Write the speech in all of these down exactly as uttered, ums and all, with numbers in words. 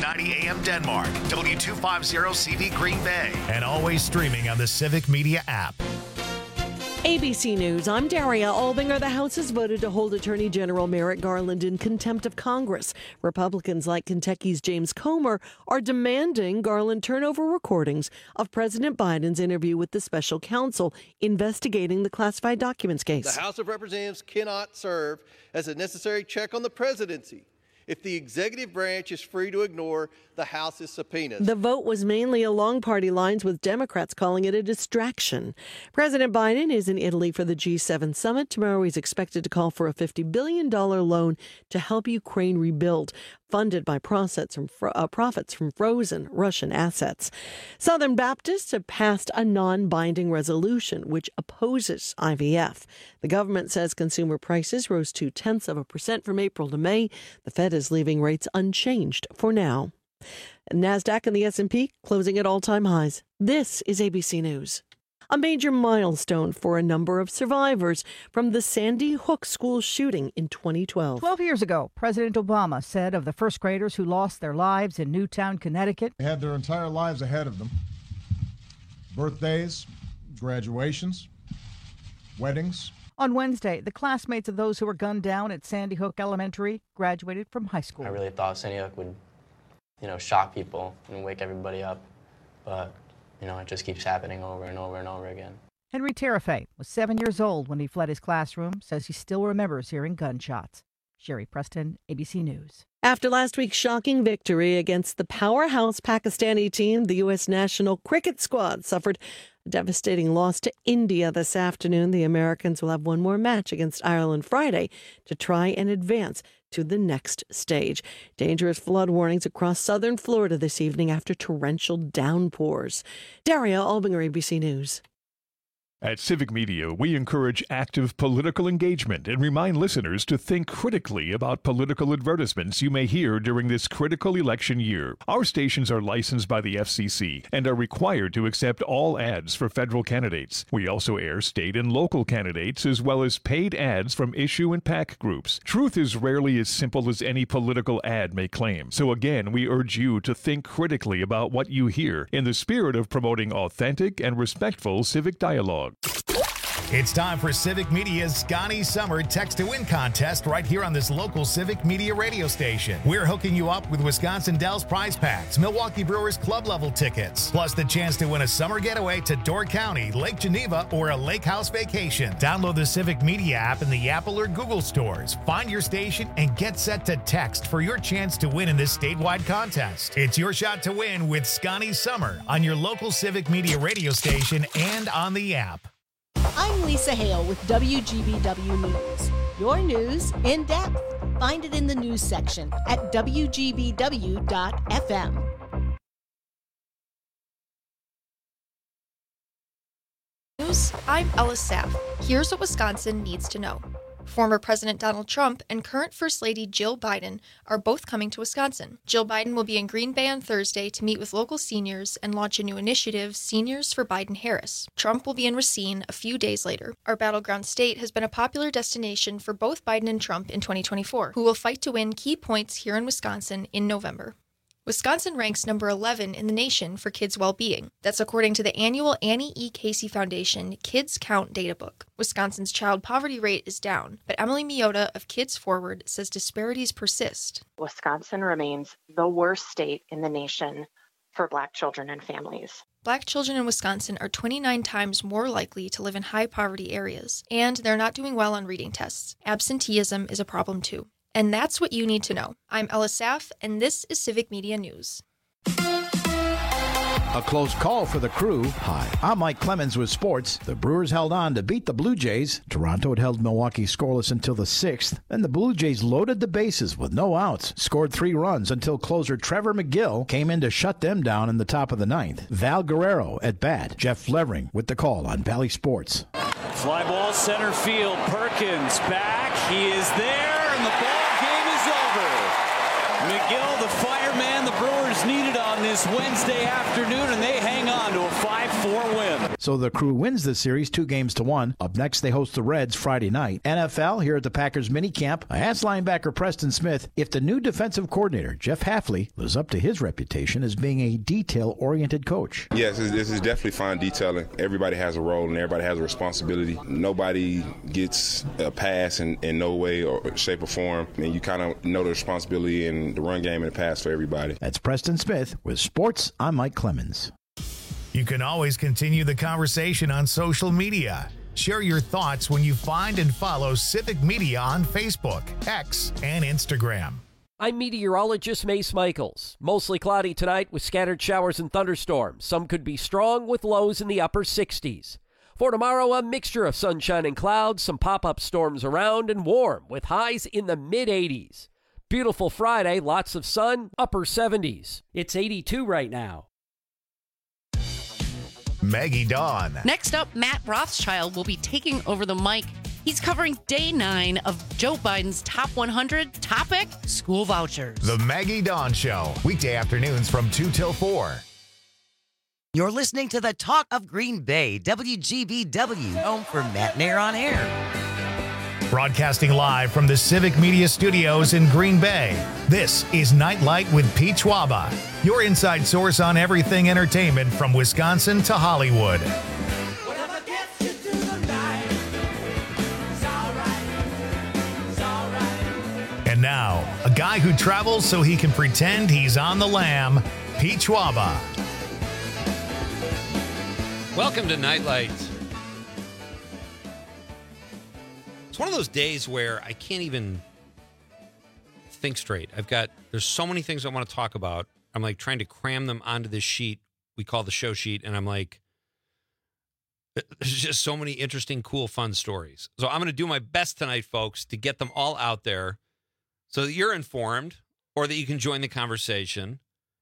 ninety A M Denmark, W two fifty C V Green Bay, and always streaming on the Civic Media app. A B C News, I'm Daria Albinger. The House has voted to hold Attorney General Merrick Garland in contempt of Congress. Republicans like Kentucky's James Comer are demanding Garland turn over recordings of President Biden's interview with the special counsel investigating the classified documents case. The House of Representatives cannot serve as a necessary check on the presidency if the executive branch is free to ignore the House's subpoenas. The vote was mainly along party lines, with Democrats calling it a distraction. President Biden is in Italy for the G seven summit. Tomorrow he's expected to call for a fifty billion dollars loan to help Ukraine rebuild, funded by profits from, uh, profits from frozen Russian assets. Southern Baptists have passed a non-binding resolution which opposes I V F. The government says consumer prices rose two-tenths of a percent from April to May. The Fed is leaving rates unchanged for now. NASDAQ and the S and P closing at all-time highs. This is A B C News. A major milestone for a number of survivors from the Sandy Hook school shooting in twenty twelve. Twelve years ago, President Obama said of the first graders who lost their lives in Newtown, Connecticut, they had their entire lives ahead of them. Birthdays, graduations, weddings. On Wednesday, the classmates of those who were gunned down at Sandy Hook Elementary graduated from high school. I really thought Sandy Hook would, you know, shock people and wake everybody up, but, you know, it just keeps happening over and over and over again. Henry Terafay was seven years old when he fled his classroom, says he still remembers hearing gunshots. Sherry Preston, A B C News. After last week's shocking victory against the powerhouse Pakistani team, the U S national cricket squad suffered a devastating loss to India this afternoon. The Americans will have one more match against Ireland Friday to try and advance to the next stage. Dangerous flood warnings across southern Florida this evening after torrential downpours. Daria Albinger, A B C News. At Civic Media, we encourage active political engagement and remind listeners to think critically about political advertisements you may hear during this critical election year. Our stations are licensed by the F C C and are required to accept all ads for federal candidates. We also air state and local candidates as well as paid ads from issue and PAC groups. Truth is rarely as simple as any political ad may claim. So again, we urge you to think critically about what you hear in the spirit of promoting authentic and respectful civic dialogue. It's time for Civic Media's Scotty Summer Text to Win contest right here on this local Civic Media radio station. We're hooking you up with Wisconsin Dells prize packs, Milwaukee Brewers club level tickets, plus the chance to win a summer getaway to Door County, Lake Geneva, or a lake house vacation. Download the Civic Media app in the Apple or Google stores. Find your station and get set to text for your chance to win in this statewide contest. It's your shot to win with Scotty Summer on your local Civic Media radio station and on the app. I'm Lisa Hale with W G B W News. Your news in depth. Find it in the news section at W G B W dot F M. News, I'm Ella Saff. Here's what Wisconsin needs to know. Former President Donald Trump and current First Lady Jill Biden are both coming to Wisconsin. Jill Biden will be in Green Bay on Thursday to meet with local seniors and launch a new initiative, Seniors for Biden-Harris. Trump will be in Racine a few days later. Our battleground state has been a popular destination for both Biden and Trump in twenty twenty-four, who will fight to win key points here in Wisconsin in November. Wisconsin ranks number eleven in the nation for kids' well-being. That's according to the annual Annie E. Casey Foundation Kids Count Data Book. Wisconsin's child poverty rate is down, but Emily Miota of Kids Forward says disparities persist. Wisconsin remains the worst state in the nation for Black children and families. Black children in Wisconsin are twenty-nine times more likely to live in high-poverty areas, and they're not doing well on reading tests. Absenteeism is a problem, too. And that's what you need to know. I'm Ella Saff, and this is Civic Media News. A close call for the Crew. Hi, I'm Mike Clemens with sports. The Brewers held on to beat the Blue Jays. Toronto had held Milwaukee scoreless until the sixth. Then the Blue Jays loaded the bases with no outs, scored three runs until closer Trevor McGill came in to shut them down in the top of the ninth. Val Guerrero at bat. Jeff Levering with the call on Valley Sports. Fly ball center field. Perkins back. He is there, and the ball McGill, the fireman the Brewers needed on this Wednesday afternoon, and they hang on to a five four win. so the Crew wins the series two games to one. Up next, they host the Reds Friday night. N F L, here at the Packers minicamp, I asked linebacker Preston Smith if the new defensive coordinator, Jeff Hafley, lives up to his reputation as being a detail-oriented coach. Yes, this is definitely fine detailing. Everybody has a role and everybody has a responsibility. Nobody gets a pass in, in no way or shape or form. I mean, you kind of know the responsibility in the run game and the pass for everybody. That's Preston Smith with Sports. I'm Mike Clemens. You can always continue the conversation on social media. Share your thoughts when you find and follow Civic Media on Facebook, X, and Instagram. I'm meteorologist Mace Michaels. Mostly cloudy tonight with scattered showers and thunderstorms. Some could be strong with lows in the upper sixties. For tomorrow, a mixture of sunshine and clouds, some pop-up storms around, and warm with highs in the mid-eighties. Beautiful Friday, lots of sun, upper seventies. It's eighty-two right now. Maggie Dawn. Next up, Matt Rothschild will be taking over the mic. He's covering day nine of Joe Biden's top one hundred topic, school vouchers. The Maggie Dawn Show, weekday afternoons from two till four. You're listening to the Talk of Green Bay, W G B W, home for Matt Nair on Air. Broadcasting live from the Civic Media Studios in Green Bay, this is Nightlight with Pete Schwaba, your inside source on everything entertainment from Wisconsin to Hollywood. And now, a guy who travels so he can pretend he's on the lam, Pete Schwaba. Welcome to Nightlight. It's one of those days where I can't even think straight. I've got, there's so many things I want to talk about. I'm like trying to cram them onto this sheet we call the show sheet. And I'm like, there's just so many interesting, cool, fun stories. So I'm going to do my best tonight, folks, to get them all out there so that you're informed or that you can join the conversation.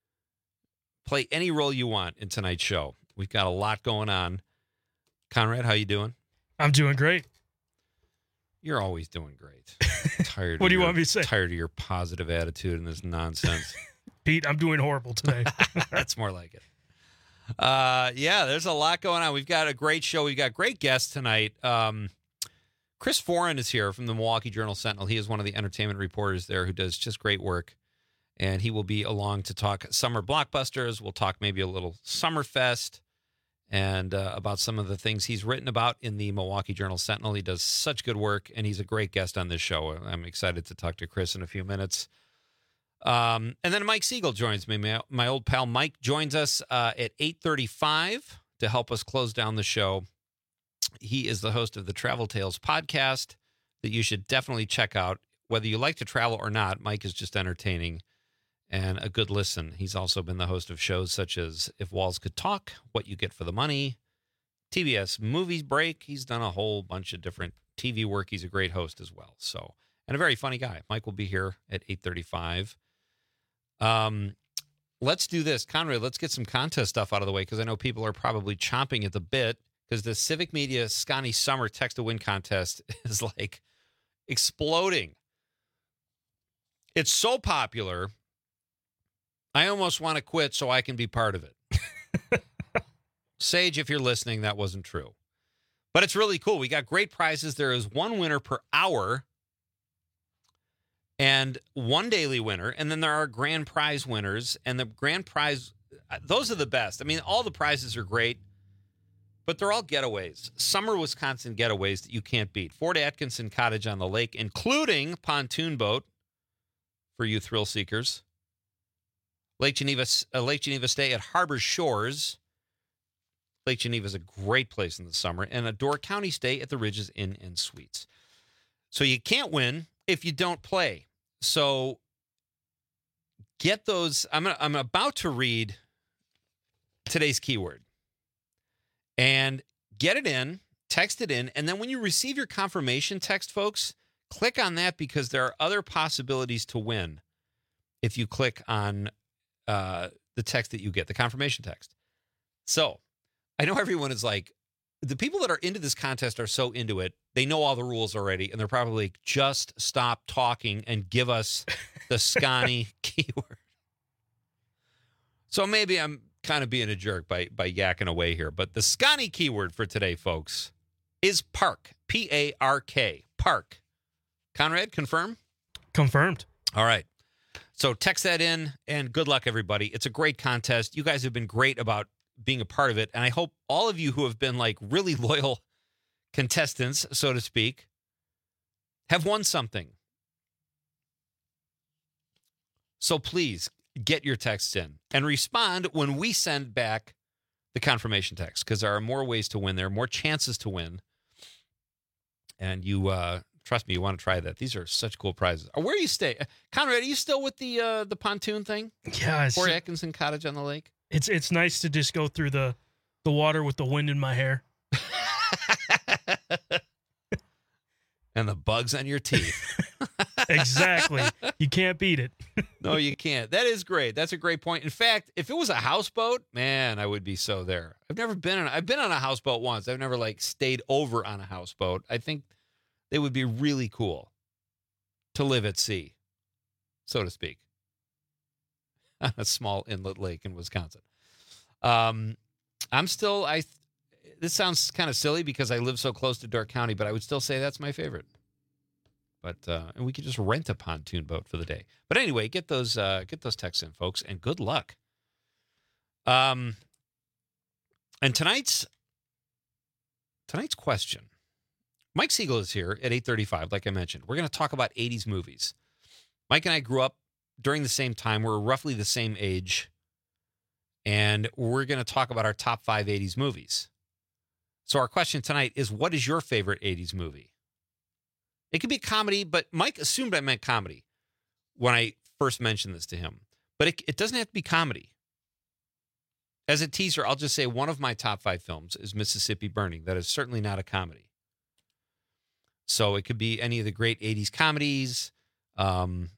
Play any role you want in tonight's show. We've got a lot going on. Conrad, how you doing? I'm doing great. You're always doing great. Tired. What do you your, want me to say? Tired of your positive attitude and this nonsense. Pete, I'm doing horrible today. That's more like it. Uh, yeah, there's a lot going on. We've got a great show. We've got great guests tonight. Um, Chris Foran is here from the Milwaukee Journal-Sentinel. He is one of the entertainment reporters there who does just great work. And he will be along to talk summer blockbusters. We'll talk maybe a little Summerfest and uh, about some of the things he's written about in the Milwaukee Journal-Sentinel. He does such good work, and he's a great guest on this show. I'm excited to talk to Chris in a few minutes. Um, and then Mike Siegel joins me. My, my old pal Mike joins us uh, at eight thirty-five to help us close down the show. He is the host of the Travel Tales podcast that you should definitely check out. Whether you like to travel or not, Mike is just entertaining and a good listen. He's also been the host of shows such as If Walls Could Talk, What You Get for the Money, T B S Movies Break. He's done a whole bunch of different T V work. He's a great host as well. So, and a very funny guy. Mike will be here at eight thirty-five. Um, let's do this. Conrad, let's get some contest stuff out of the way because I know people are probably chomping at the bit because the Civic Media Scotty Summer Text to Win contest is like exploding. It's so popular, I almost want to quit so I can be part of it. Sage, if you're listening, that wasn't true. But it's really cool. We got great prizes. There is one winner per hour and one daily winner. And then there are grand prize winners. And the grand prize, those are the best. I mean, all the prizes are great, but they're all getaways. Summer Wisconsin getaways that you can't beat. Fort Atkinson Cottage on the lake, including pontoon boat for you thrill seekers. Lake Geneva, uh, Lake Geneva stay at Harbor Shores. Lake Geneva is a great place in the summer. And a Door County stay at the Ridges Inn and Suites. So you can't win if you don't play. So get those. I'm, I'm about to read today's keyword. And get it in, text it in. And then when you receive your confirmation text, folks, click on that because there are other possibilities to win if you click on uh, the text that you get, the confirmation text. So I know everyone is like, the people that are into this contest are so into it, they know all the rules already, and they're probably like, just stop talking and give us the Scotty keyword. So maybe I'm kind of being a jerk by by yakking away here. But the Scotty keyword for today, folks, is park. P A R K. Park. Conrad, confirm? Confirmed. All right. So text that in, and good luck, everybody. It's a great contest. You guys have been great about being a part of it, and I hope all of you who have been like really loyal contestants, so to speak, have won something. So please get your texts in and respond when we send back the confirmation text, because there are more ways to win. There are more chances to win. And you, uh, trust me, you want to try that. These are such cool prizes. Where do you stay? Conrad, are you still with the uh, the pontoon thing? Yeah. Fort Atkinson Cottage on the lake? It's it's nice to just go through the, the water with the wind in my hair. And the bugs on your teeth. Exactly. You can't beat it. No, you can't. That is great. That's a great point. In fact, if it was a houseboat, man, I would be so there. I've never been on I've been on a houseboat once. I've never like stayed over on a houseboat. I think they would be really cool to live at sea, so to speak. On a small inlet lake in Wisconsin. Um, I'm still I this sounds kind of silly because I live so close to Door County, but I would still say that's my favorite. But uh, and we could just rent a pontoon boat for the day. But anyway, get those uh, get those texts in, folks, and good luck. Um, and tonight's tonight's question, Mike Siegel is here at eight thirty-five. Like I mentioned, we're going to talk about eighties movies. Mike and I grew up during the same time. We're roughly the same age, and we're going to talk about our top five eighties movies. So our question tonight is, what is your favorite eighties movie? It could be comedy, but Mike assumed I meant comedy when I first mentioned this to him. But it, it doesn't have to be comedy. As a teaser, I'll just say one of my top five films is Mississippi Burning. That is certainly not a comedy. So it could be any of the great eighties comedies, um,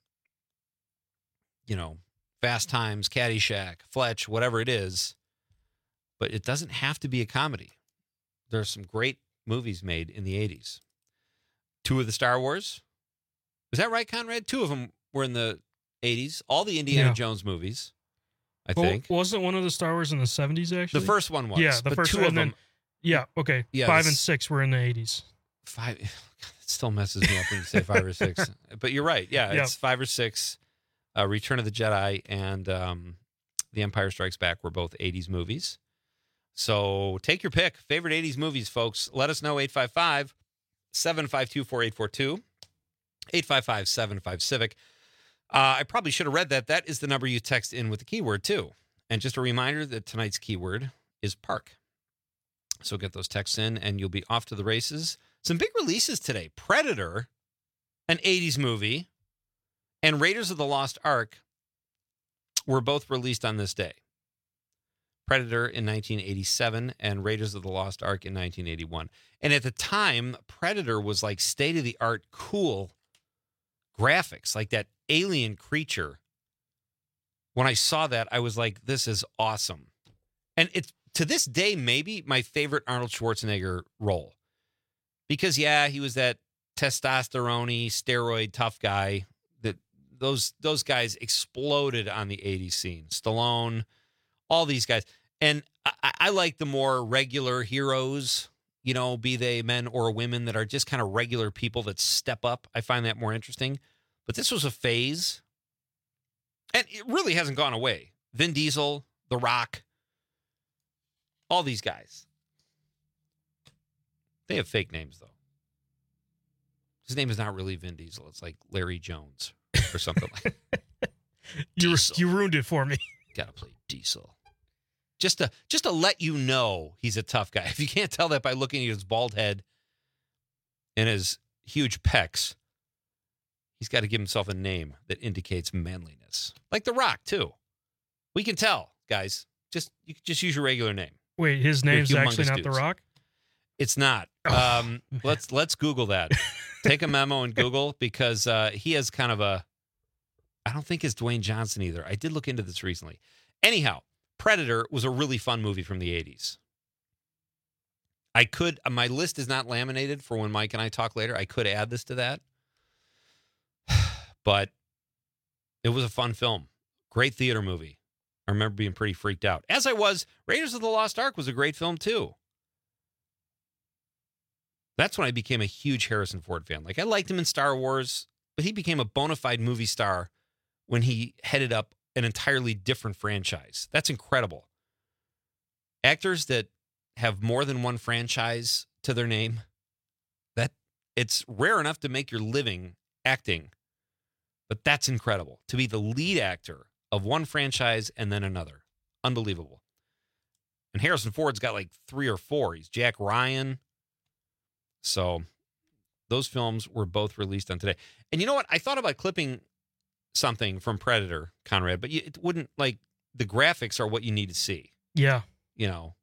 you know, Fast Times, Caddyshack, Fletch, whatever it is. But it doesn't have to be a comedy. There are some great movies made in the eighties. Two of the Star Wars. Is that right, Conrad? Two of them were in the eighties. All the Indiana Yeah. Jones movies, I Well, think. wasn't one of the Star Wars in the seventies, actually? The first one was. Yeah, the but first two one. of And then, them. yeah, okay. Yeah, Five this- and six were in the eighties. Five. It still messes me up when you say five or six. But you're right. Yeah, Yep. it's five or six. Uh, Return of the Jedi and um, The Empire Strikes Back were both eighties movies. So take your pick. Favorite eighties movies, folks. Let us know. eight five five, seven five two, four eight four two. eight five five, seven five, Civic. Uh, I probably should have read that. That is the number you text in with the keyword, too. And just a reminder that tonight's keyword is park. So get those texts in, and you'll be off to the races. Some big releases today. Predator, an eighties movie, and Raiders of the Lost Ark were both released on this day. Predator in nineteen eighty-seven and Raiders of the Lost Ark in nineteen eighty-one. And at the time, Predator was like state-of-the-art cool graphics, like that alien creature. When I saw that, I was like, this is awesome. And it's, to this day, maybe my favorite Arnold Schwarzenegger role. Because, yeah, he was that testosterone-y, steroid tough guy. That those those guys exploded on the eighties scene. Stallone, all these guys. And I, I like the more regular heroes, you know, be they men or women that are just kind of regular people that step up. I find that more interesting. But this was a phase. And it really hasn't gone away. Vin Diesel, The Rock, all these guys. They have fake names, though. His name is not really Vin Diesel. It's like Larry Jones or something like that. You, you ruined it for me. Gotta play Diesel. Just to, just to let you know he's a tough guy. If you can't tell that by looking at his bald head and his huge pecs, he's got to give himself a name that indicates manliness. Like The Rock, too. We can tell, guys. Just you can just use your regular name. Wait, his They're name's actually humongous not dudes. The Rock? It's not. Oh, Um, let's let's Google that. Take a memo and Google, because uh, he has kind of a, I don't think it's Dwayne Johnson either. I did look into this recently. Anyhow, Predator was a really fun movie from the eighties. I could, my list is not laminated for when Mike and I talk later. I could add this to that. But it was a fun film. Great theater movie. I remember being pretty freaked out. As I was, Raiders of the Lost Ark was a great film, too. That's when I became a huge Harrison Ford fan. Like, I liked him in Star Wars, but he became a bona fide movie star when he headed up an entirely different franchise. That's incredible. Actors that have more than one franchise to their name, that it's rare enough to make your living acting, but that's incredible. To be the lead actor of one franchise and then another. Unbelievable. And Harrison Ford's got like three or four. He's Jack Ryan. So those films were both released on today. And you know what? I thought about clipping something from Predator, Conrad, but you, it wouldn't, like, the graphics are what you need to see. Yeah. You know.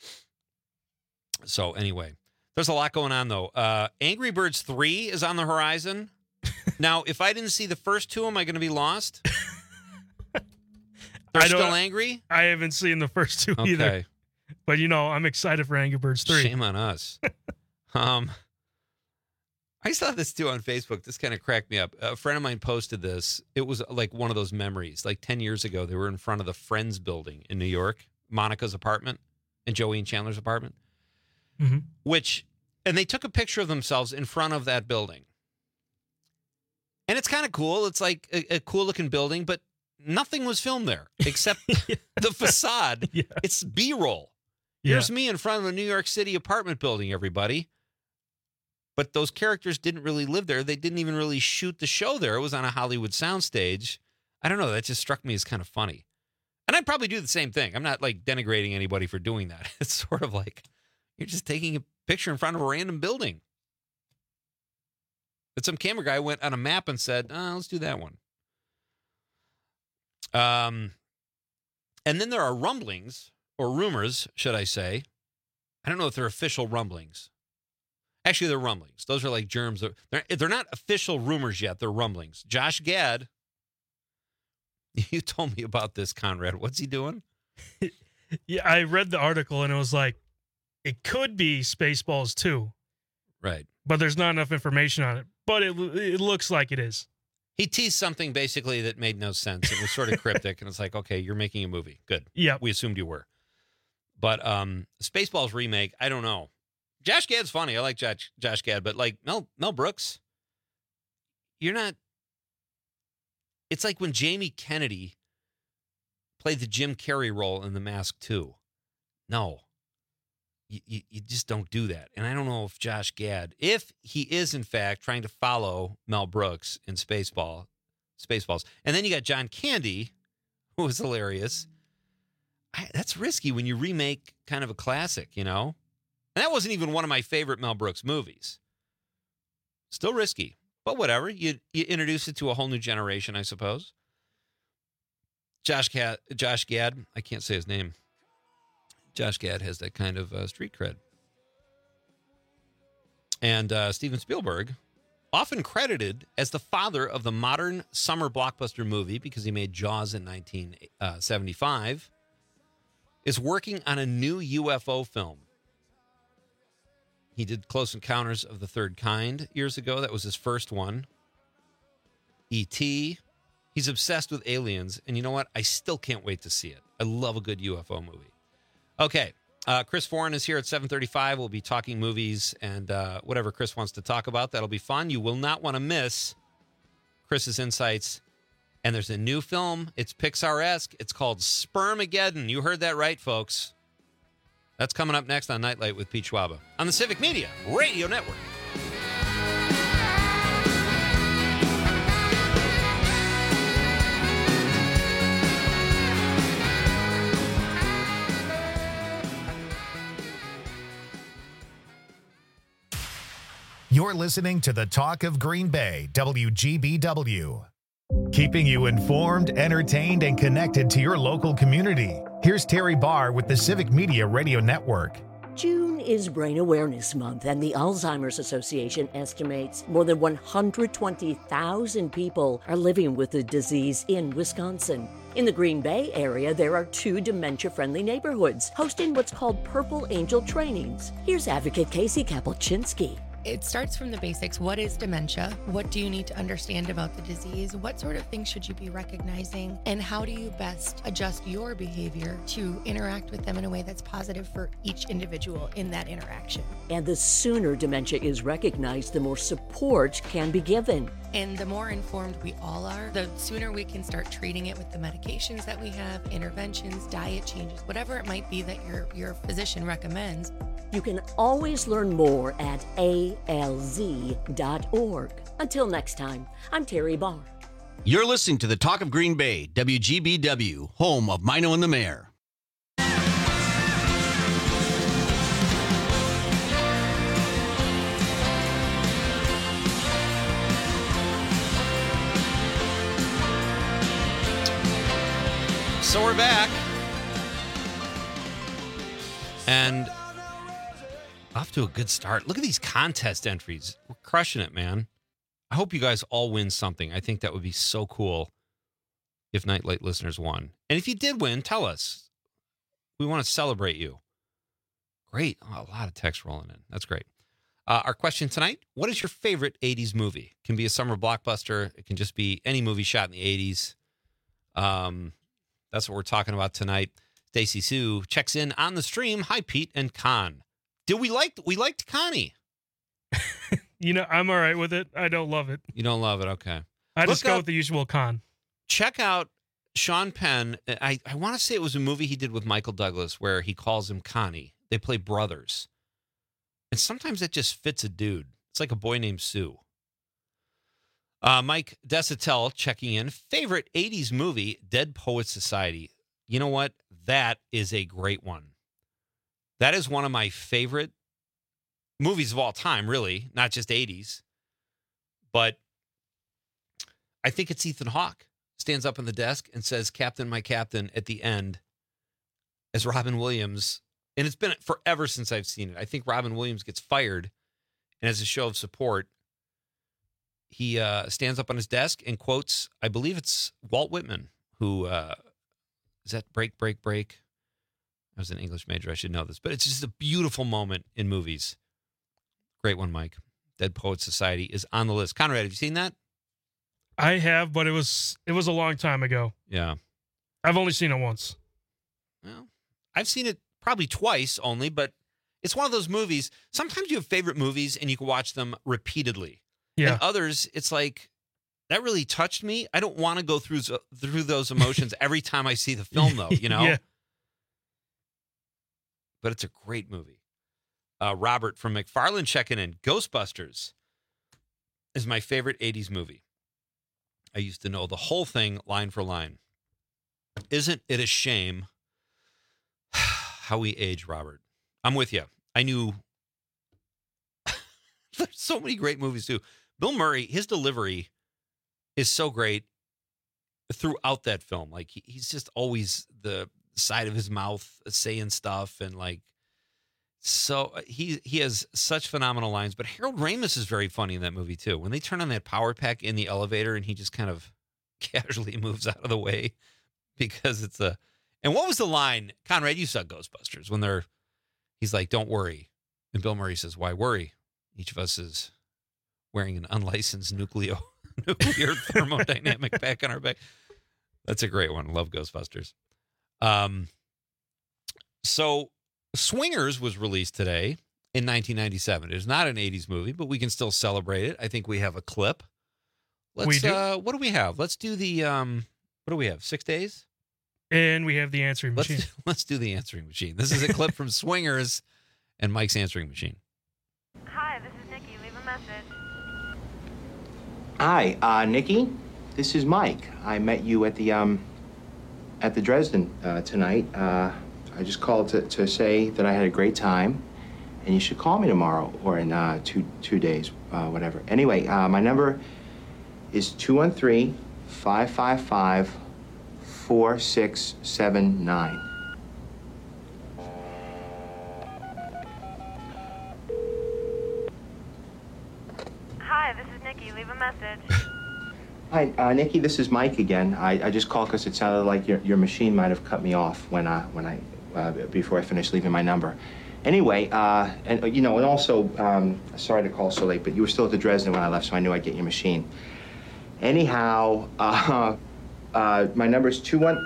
So anyway, there's a lot going on, though. Uh, Angry Birds three is on the horizon. Now, if I didn't see the first two, am I going to be lost? They're I still angry? I haven't seen the first two Okay. either. But, you know, I'm excited for Angry Birds three. Shame on us. um, I saw this, too, on Facebook. This kind of cracked me up. A friend of mine posted this. It was like one of those memories. Like ten years ago, they were in front of the Friends building in New York, Monica's apartment and Joey and Chandler's apartment, mm-hmm. which, and they took a picture of themselves in front of that building. And it's kind of cool. It's like a, a cool looking building, but nothing was filmed there except yeah. the facade. Yeah. It's B-roll. Yeah. Here's me in front of a New York City apartment building, everybody. But those characters didn't really live there. They didn't even really shoot the show there. It was on a Hollywood soundstage. I don't know. That just struck me as kind of funny. And I'd probably do the same thing. I'm not like denigrating anybody for doing that. It's sort of like you're just taking a picture in front of a random building. But some camera guy went on a map and said, oh, let's do that one. Um, and then there are rumblings, or rumors, should I say. I don't know if they're official rumblings. Actually, they're rumblings. Those are like germs. They're, they're not official rumors yet. They're rumblings. Josh Gad, you told me about this, Conrad. What's he doing? Yeah, I read the article, and it was like, it could be Spaceballs two. Right. But there's not enough information on it. But it it looks like it is. He teased something basically that made no sense. It was sort of cryptic, and it's like, okay, you're making a movie. Good. Yeah. We assumed you were. But um, Spaceballs remake, I don't know. Josh Gad's funny. I like Josh, Josh Gad, but like Mel Mel Brooks, you're not. It's like when Jamie Kennedy played the Jim Carrey role in The Mask two. No. You, you, you just don't do that. And I don't know if Josh Gad, if he is in fact trying to follow Mel Brooks in Spaceball, Spaceballs, and then you got John Candy, who was hilarious. I, that's risky when you remake kind of a classic, you know? And that wasn't even one of my favorite Mel Brooks movies. Still risky, but whatever. You you introduce it to a whole new generation, I suppose. Josh Gad, Josh Gad, I can't say his name. Josh Gad has that kind of uh, street cred. And uh, Steven Spielberg, often credited as the father of the modern summer blockbuster movie because he made Jaws in nineteen seventy-five, is working on a new U F O film. He did Close Encounters of the Third Kind years ago. That was his first one. E T He's obsessed with aliens. And you know what? I still can't wait to see it. I love a good U F O movie. Okay. Uh, Chris Foran is here at seven thirty-five. We'll be talking movies and uh, whatever Chris wants to talk about. That'll be fun. You will not want to miss Chris's insights. And there's a new film. It's Pixar-esque. It's called Spermageddon. You heard that right, folks. That's coming up next on Nightlight with Pete Schwaba on the Civic Media Radio Network. You're listening to the Talk of Green Bay, W G B W. Keeping you informed, entertained, and connected to your local community. Here's Terry Barr with the Civic Media Radio Network. June is Brain Awareness Month, and the Alzheimer's Association estimates more than one hundred twenty thousand people are living with the disease in Wisconsin. In the Green Bay area, there are two dementia-friendly neighborhoods hosting what's called Purple Angel trainings. Here's Advocate Casey Kapelczynski. It starts from the basics. What is dementia? What do you need to understand about the disease? What sort of things should you be recognizing? And how do you best adjust your behavior to interact with them in a way that's positive for each individual in that interaction? And the sooner dementia is recognized, the more support can be given. And the more informed we all are, the sooner we can start treating it with the medications that we have, interventions, diet changes, whatever it might be that your, your physician recommends. You can always learn more at A L Z dot org. Until next time, I'm Terry Barr. You're listening to the Talk of Green Bay, W G B W, home of Mino and the Mayor. So we're back. And off to a good start. Look at these contest entries. We're crushing it, man. I hope you guys all win something. I think that would be so cool if Nightlight listeners won. And if you did win, tell us. We want to celebrate you. Great. Oh, a lot of text rolling in. That's great. Uh, our question tonight, what is your favorite eighties movie? It can be a summer blockbuster. It can just be any movie shot in the eighties. Um, that's what we're talking about tonight. Stacy Sue checks in on the stream. Hi, Pete and Con. Did we like, we liked Connie. You know, I'm all right with it. I don't love it. You don't love it. Okay. I just Look go up, with the usual Con. Check out Sean Penn. I, I want to say it was a movie he did with Michael Douglas where he calls him Connie. They play brothers. And sometimes it just fits a dude. It's like a boy named Sue. Uh, Mike Desatel checking in. Favorite eighties movie, Dead Poets Society. You know what? That is a great one. That is one of my favorite movies of all time, really. Not just eighties. But I think it's Ethan Hawke. Stands up on the desk and says, "Captain, my captain," at the end as Robin Williams. And it's been forever since I've seen it. I think Robin Williams gets fired. And as a show of support, he uh, stands up on his desk and quotes, I believe it's Walt Whitman, who, uh, is that Break, Break, Break? I was an English major. I should know this. But it's just a beautiful moment in movies. Great one, Mike. Dead Poets Society is on the list. Conrad, have you seen that? I have, but it was it was a long time ago. Yeah. I've only seen it once. Well, I've seen it probably twice only, but it's one of those movies. Sometimes you have favorite movies and you can watch them repeatedly. Yeah. And others, it's like, that really touched me. I don't want to go through through those emotions every time I see the film, though, you know? Yeah. But it's a great movie. Uh, Robert from McFarland checking in. Ghostbusters is my favorite eighties movie. I used to know the whole thing line for line. Isn't it a shame how we age, Robert? I'm with you. I knew there's so many great movies, too. Bill Murray, his delivery is so great throughout that film. Like, he, he's just always the side of his mouth saying stuff, and like, so he he has such phenomenal lines. But Harold Ramis is very funny in that movie too. When they turn on that power pack in the elevator and he just kind of casually moves out of the way because it's a. And what was the line, Conrad? You saw Ghostbusters when they're. He's like, "Don't worry," and Bill Murray says, "Why worry? Each of us is wearing an unlicensed nuclear nuclear thermodynamic pack on our back." That's a great one. Love Ghostbusters. Um. So. Swingers was released today in nineteen ninety-seven. It is not an eighties movie, but we can still celebrate it. I think we have a clip. Let's, we do. Uh, what do we have? Let's do the, um, what do we have? Six days? And we have the answering machine. Let's, let's do the answering machine. This is a clip from Swingers and Mike's answering machine. Hi, this is Nikki. Leave a message. Hi, uh, Nikki. This is Mike. I met you at the, um, at the Dresden uh, tonight. Uh, I just called to, to say that I had a great time, and you should call me tomorrow or in uh, two two days, uh, whatever. Anyway, uh, my number is two one three, five five five, four six seven nine. Hi, this is Nikki. Leave a message. Hi, uh, Nikki. This is Mike again. I, I just called because it sounded like your, your machine might have cut me off when I when I. Uh, before I finished leaving my number. Anyway, uh, and you know, and also, um, sorry to call so late, but you were still at the Dresden when I left, so I knew I'd get your machine. Anyhow, uh, uh, my number is two one.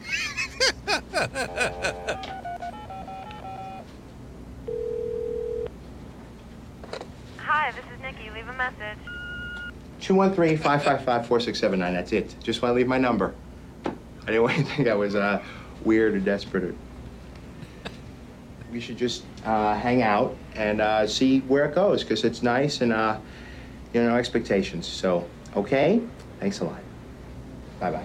Hi, this is Nikki. Leave a message. two one three, five five five, four six seven nine. That's it. Just want to leave my number. I didn't want you to think I was uh, weird or desperate. Or... We should just uh, hang out and uh, see where it goes, because it's nice and, uh, you know, no expectations. So, okay? Thanks a lot. Bye-bye.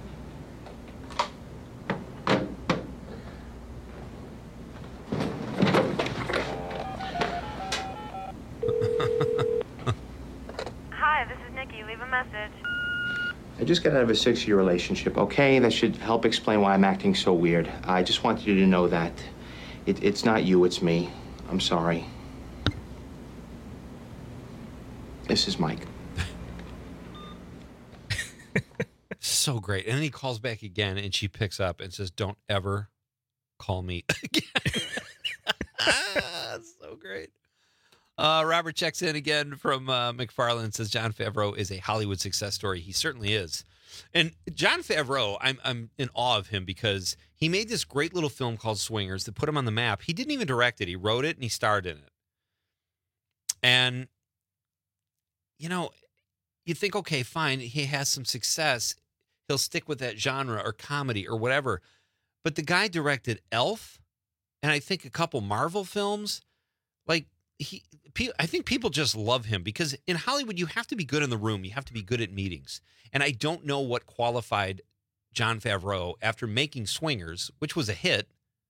Hi, this is Nikki. Leave a message. I just got out of a six-year relationship, okay? That should help explain why I'm acting so weird. I just wanted you to know that. It, it's not you, it's me. I'm sorry. This is Mike. So great. And then he calls back again, and she picks up and says, don't ever call me again. So great. Uh, Robert checks in again from uh, McFarland, says Jon Favreau is a Hollywood success story. He certainly is. And Jon Favreau, I'm I'm in awe of him because he made this great little film called Swingers that put him on the map. He didn't even direct it. He wrote it and he starred in it. And, you know, you think, okay, fine, he has some success. He'll stick with that genre or comedy or whatever. But the guy directed Elf and I think a couple Marvel films. Like, he, I think people just love him because in Hollywood, you have to be good in the room. You have to be good at meetings. And I don't know what qualified Jon Favreau, after making Swingers, which was a hit,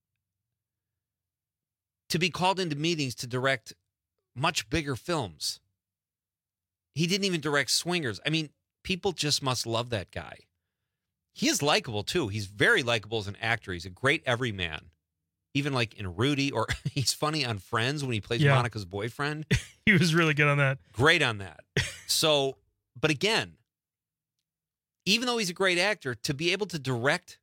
to be called into meetings to direct much bigger films. He didn't even direct Swingers. I mean, people just must love that guy. He is likable, too. He's very likable as an actor. He's a great everyman. Even like in Rudy, or he's funny on Friends when he plays Yeah. Monica's boyfriend. He was really good on that. Great on that. So, but again, even though he's a great actor, to be able to direct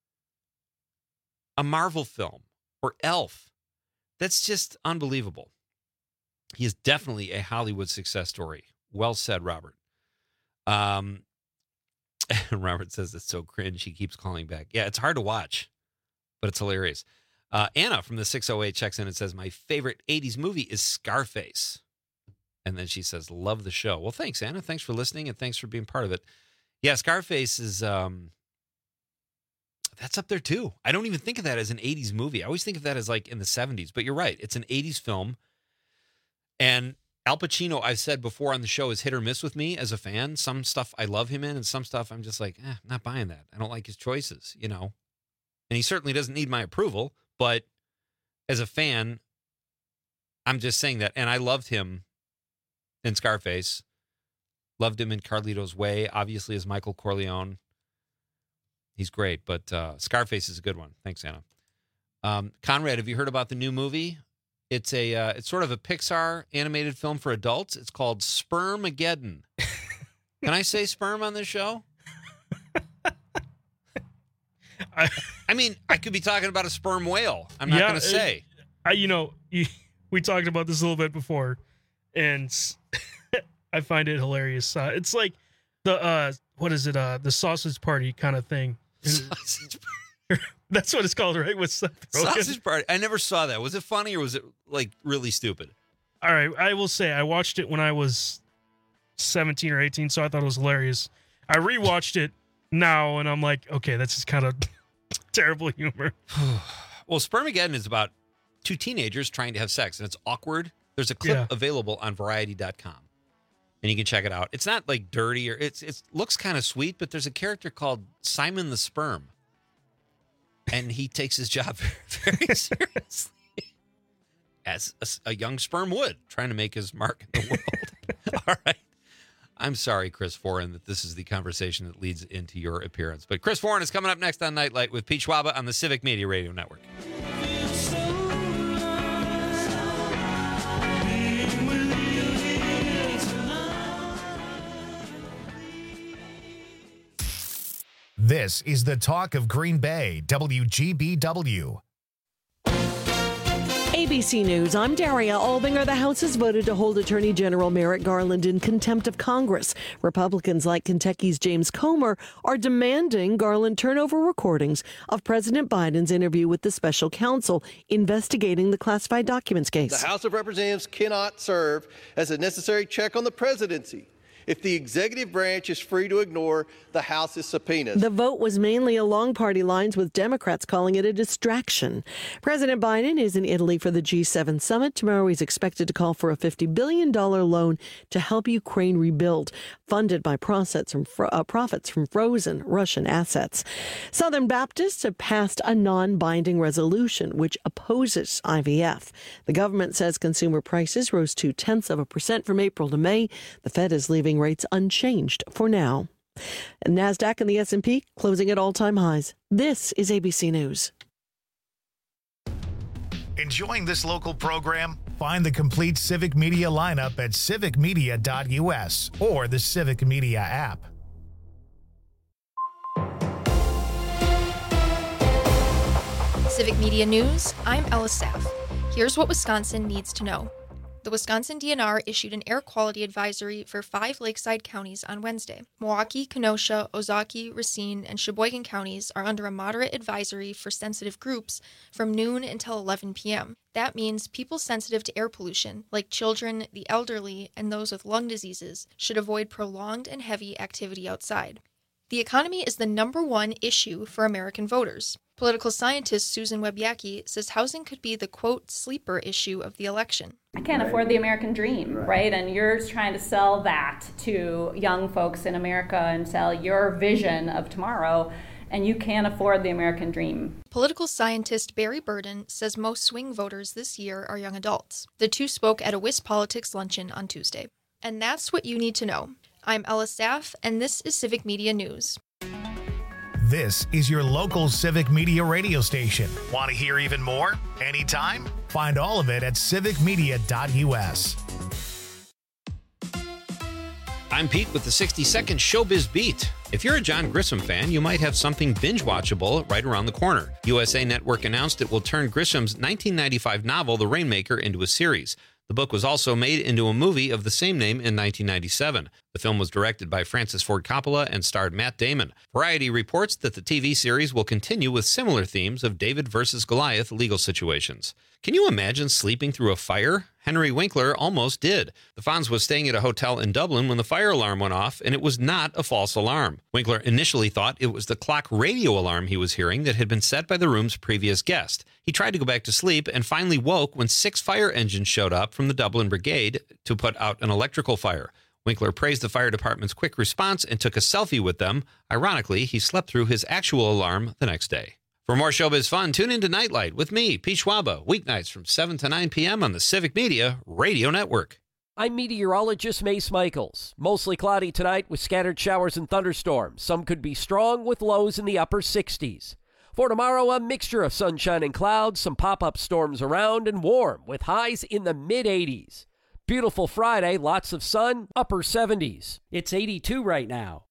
a Marvel film or Elf, that's just unbelievable. He is definitely a Hollywood success story. Well said, Robert. Um, Robert says it's so cringe. He keeps calling back. Yeah, it's hard to watch, but it's hilarious. Uh, Anna from the six oh eight checks in and says, my favorite eighties movie is Scarface. And then she says, love the show. Well, thanks, Anna. Thanks for listening and thanks for being part of it. Yeah, Scarface is, um, that's up there too. I don't even think of that as an eighties movie. I always think of that as like in the seventies, but you're right. It's an eighties film. And Al Pacino, I've said before on the show, is hit or miss with me as a fan. Some stuff I love him in and some stuff I'm just like, eh, I'm not buying that. I don't like his choices, you know. And he certainly doesn't need my approval, but as a fan, I'm just saying that. And I loved him in Scarface. Loved him in Carlito's Way, obviously as Michael Corleone. He's great, but uh, Scarface is a good one. Thanks, Anna. Um, Conrad, have you heard about the new movie? It's a uh, it's sort of a Pixar animated film for adults. It's called Spermageddon. Can I say sperm on this show? I, I mean, I could be talking about a sperm whale. I'm not Yeah, going to say. it- I, you know, you, we talked about this a little bit before, and I find it hilarious. Uh, it's like the uh, what is it? Uh, the sausage party kind of thing. Sausage That's what it's called, right? With Seth Rogen. Sausage Party. I never saw that. Was it funny or was it like really stupid? All right, I will say I watched it when I was seventeen or eighteen, so I thought it was hilarious. I rewatched it now, and I'm like, okay, that's just kind of terrible humor. Well, Spermageddon is about two teenagers trying to have sex, and it's awkward. There's a clip Yeah. available on variety dot com, and you can check it out. It's not like dirty or it's it looks kind of sweet, but there's a character called Simon the Sperm, and he takes his job very, very seriously, as a, a young sperm would, trying to make his mark in the world. All right. I'm sorry, Chris Foran, that this is the conversation that leads into your appearance. But Chris Foran is coming up next on Nightlight with Pete Schwaba on the Civic Media Radio Network. This is the talk of Green Bay, W G B W. A B C News, I'm Daria Albinger. The House has voted to hold Attorney General Merrick Garland in contempt of Congress. Republicans like Kentucky's James Comer are demanding Garland turn over recordings of President Biden's interview with the special counsel investigating the classified documents case. The House of Representatives cannot serve as a necessary check on the presidency if the executive branch is free to ignore the House's subpoenas. The vote was mainly along party lines, with Democrats calling it a distraction. President Biden is in Italy for the G seven summit. Tomorrow he's expected to call for a fifty billion dollars loan to help Ukraine rebuild, funded by profits from, uh, profits from frozen Russian assets. Southern Baptists have passed a non-binding resolution which opposes I V F. The government says consumer prices rose two-tenths of a percent from April to May. The Fed is leaving rates unchanged for now. NASDAQ and the S and P closing at all-time highs. This is A B C News. Enjoying this local program? Find the complete Civic Media lineup at civic media dot u s or the Civic Media app. Civic Media News, I'm Ella Saff. Here's what Wisconsin needs to know. The Wisconsin D N R issued an air quality advisory for five lakeside counties on Wednesday. Milwaukee, Kenosha, Ozaukee, Racine, and Sheboygan counties are under a moderate advisory for sensitive groups from noon until eleven p.m. That means people sensitive to air pollution, like children, the elderly, and those with lung diseases, should avoid prolonged and heavy activity outside. The economy is the number one issue for American voters. Political scientist Susan Webjacki says housing could be the, quote, sleeper issue of the election. I can't afford the American dream, right? And you're trying to sell that to young folks in America and sell your vision of tomorrow, and you can't afford the American dream. Political scientist Barry Burden says most swing voters this year are young adults. The two spoke at a WisPolitics luncheon on Tuesday. And that's what you need to know. I'm Ella Saff, and this is Civic Media News. This is your local Civic Media radio station. Want to hear even more? Anytime? Find all of it at civic media dot u s. I'm Pete with the sixty second Showbiz Beat. If you're a John Grisham fan, you might have something binge-watchable right around the corner. U S A Network announced it will turn Grisham's nineteen ninety-five novel, The Rainmaker, into a series. The book was also made into a movie of the same name in nineteen ninety-seven. The film was directed by Francis Ford Coppola and starred Matt Damon. Variety reports that the T V series will continue with similar themes of David versus Goliath legal situations. Can you imagine sleeping through a fire? Henry Winkler almost did. The Fonz was staying at a hotel in Dublin when the fire alarm went off, and it was not a false alarm. Winkler initially thought it was the clock radio alarm he was hearing that had been set by the room's previous guest. He tried to go back to sleep and finally woke when six fire engines showed up from the Dublin Brigade to put out an electrical fire. Winkler praised the fire department's quick response and took a selfie with them. Ironically, he slept through his actual alarm the next day. For more showbiz fun, tune into Nightlight with me, Pete Schwaba, weeknights from seven to nine p.m. on the Civic Media Radio Network. I'm meteorologist Mace Michaels. Mostly cloudy tonight with scattered showers and thunderstorms. Some could be strong with lows in the upper sixties. For tomorrow, a mixture of sunshine and clouds, some pop-up storms around, and warm with highs in the mid-eighties. Beautiful Friday, lots of sun, upper seventies. It's eighty-two right now.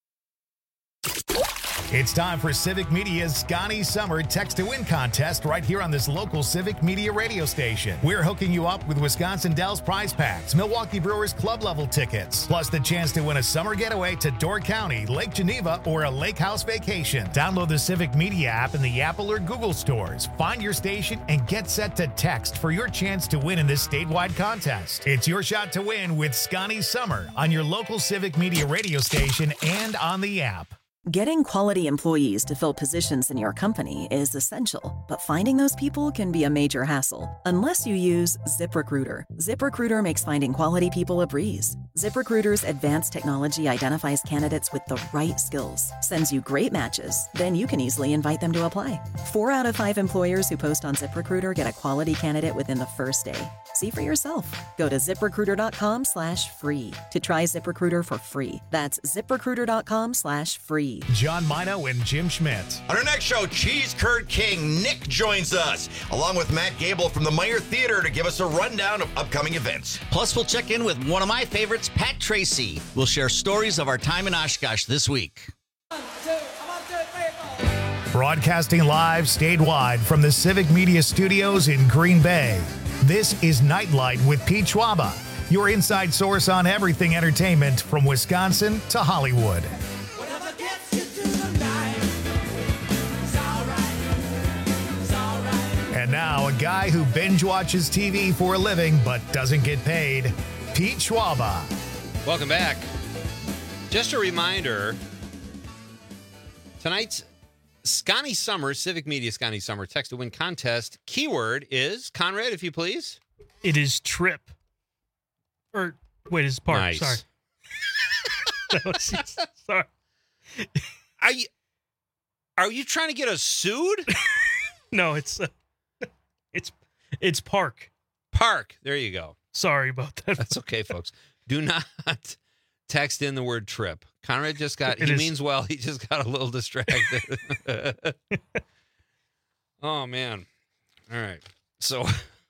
It's time for Civic Media's Scotty Summer Text to Win contest right here on this local Civic Media radio station. We're hooking you up with Wisconsin Dells prize packs, Milwaukee Brewers club level tickets, plus the chance to win a summer getaway to Door County, Lake Geneva, or a lake house vacation. Download the Civic Media app in the Apple or Google stores. Find your station and get set to text for your chance to win in this statewide contest. It's your shot to win with Scotty Summer on your local Civic Media radio station and on the app. Getting quality employees to fill positions in your company is essential, but finding those people can be a major hassle unless you use ZipRecruiter. ZipRecruiter makes finding quality people a breeze. ZipRecruiter's advanced technology identifies candidates with the right skills, sends you great matches, then you can easily invite them to apply. Four out of five employers who post on ZipRecruiter get a quality candidate within the first day. See for yourself. Go to ZipRecruiter.com slash free to try ZipRecruiter for free. That's ZipRecruiter.com slash free. John Mino and Jim Schmidt. On our next show, Cheese Curd King Nick joins us, along with Matt Gable from the Meyer Theater to give us a rundown of upcoming events. Plus, we'll check in with one of my favorites, Pat Tracy. We'll share stories of our time in Oshkosh this week. One, two, one, two, three, four. Broadcasting live statewide from the Civic Media Studios in Green Bay. This is Nightlight with Pete Schwaba, your inside source on everything entertainment from Wisconsin to Hollywood. And now, a guy who binge watches T V for a living but doesn't get paid, Pete Schwaba. Welcome back. Just a reminder, tonight's Scotty Summer, Civic Media Scotty Summer Text to Win contest. Keyword is, Conrad, if you please. It is trip. Or, wait, it's park. Nice. Sorry. That was- sorry. Are you, are you trying to get us sued? No, it's, uh, it's, it's park. Park. There you go. Sorry about that. That's okay, folks. Do not text in the word trip. Conrad just got, It he is- means well, he just got a little distracted. Oh, man. All right. So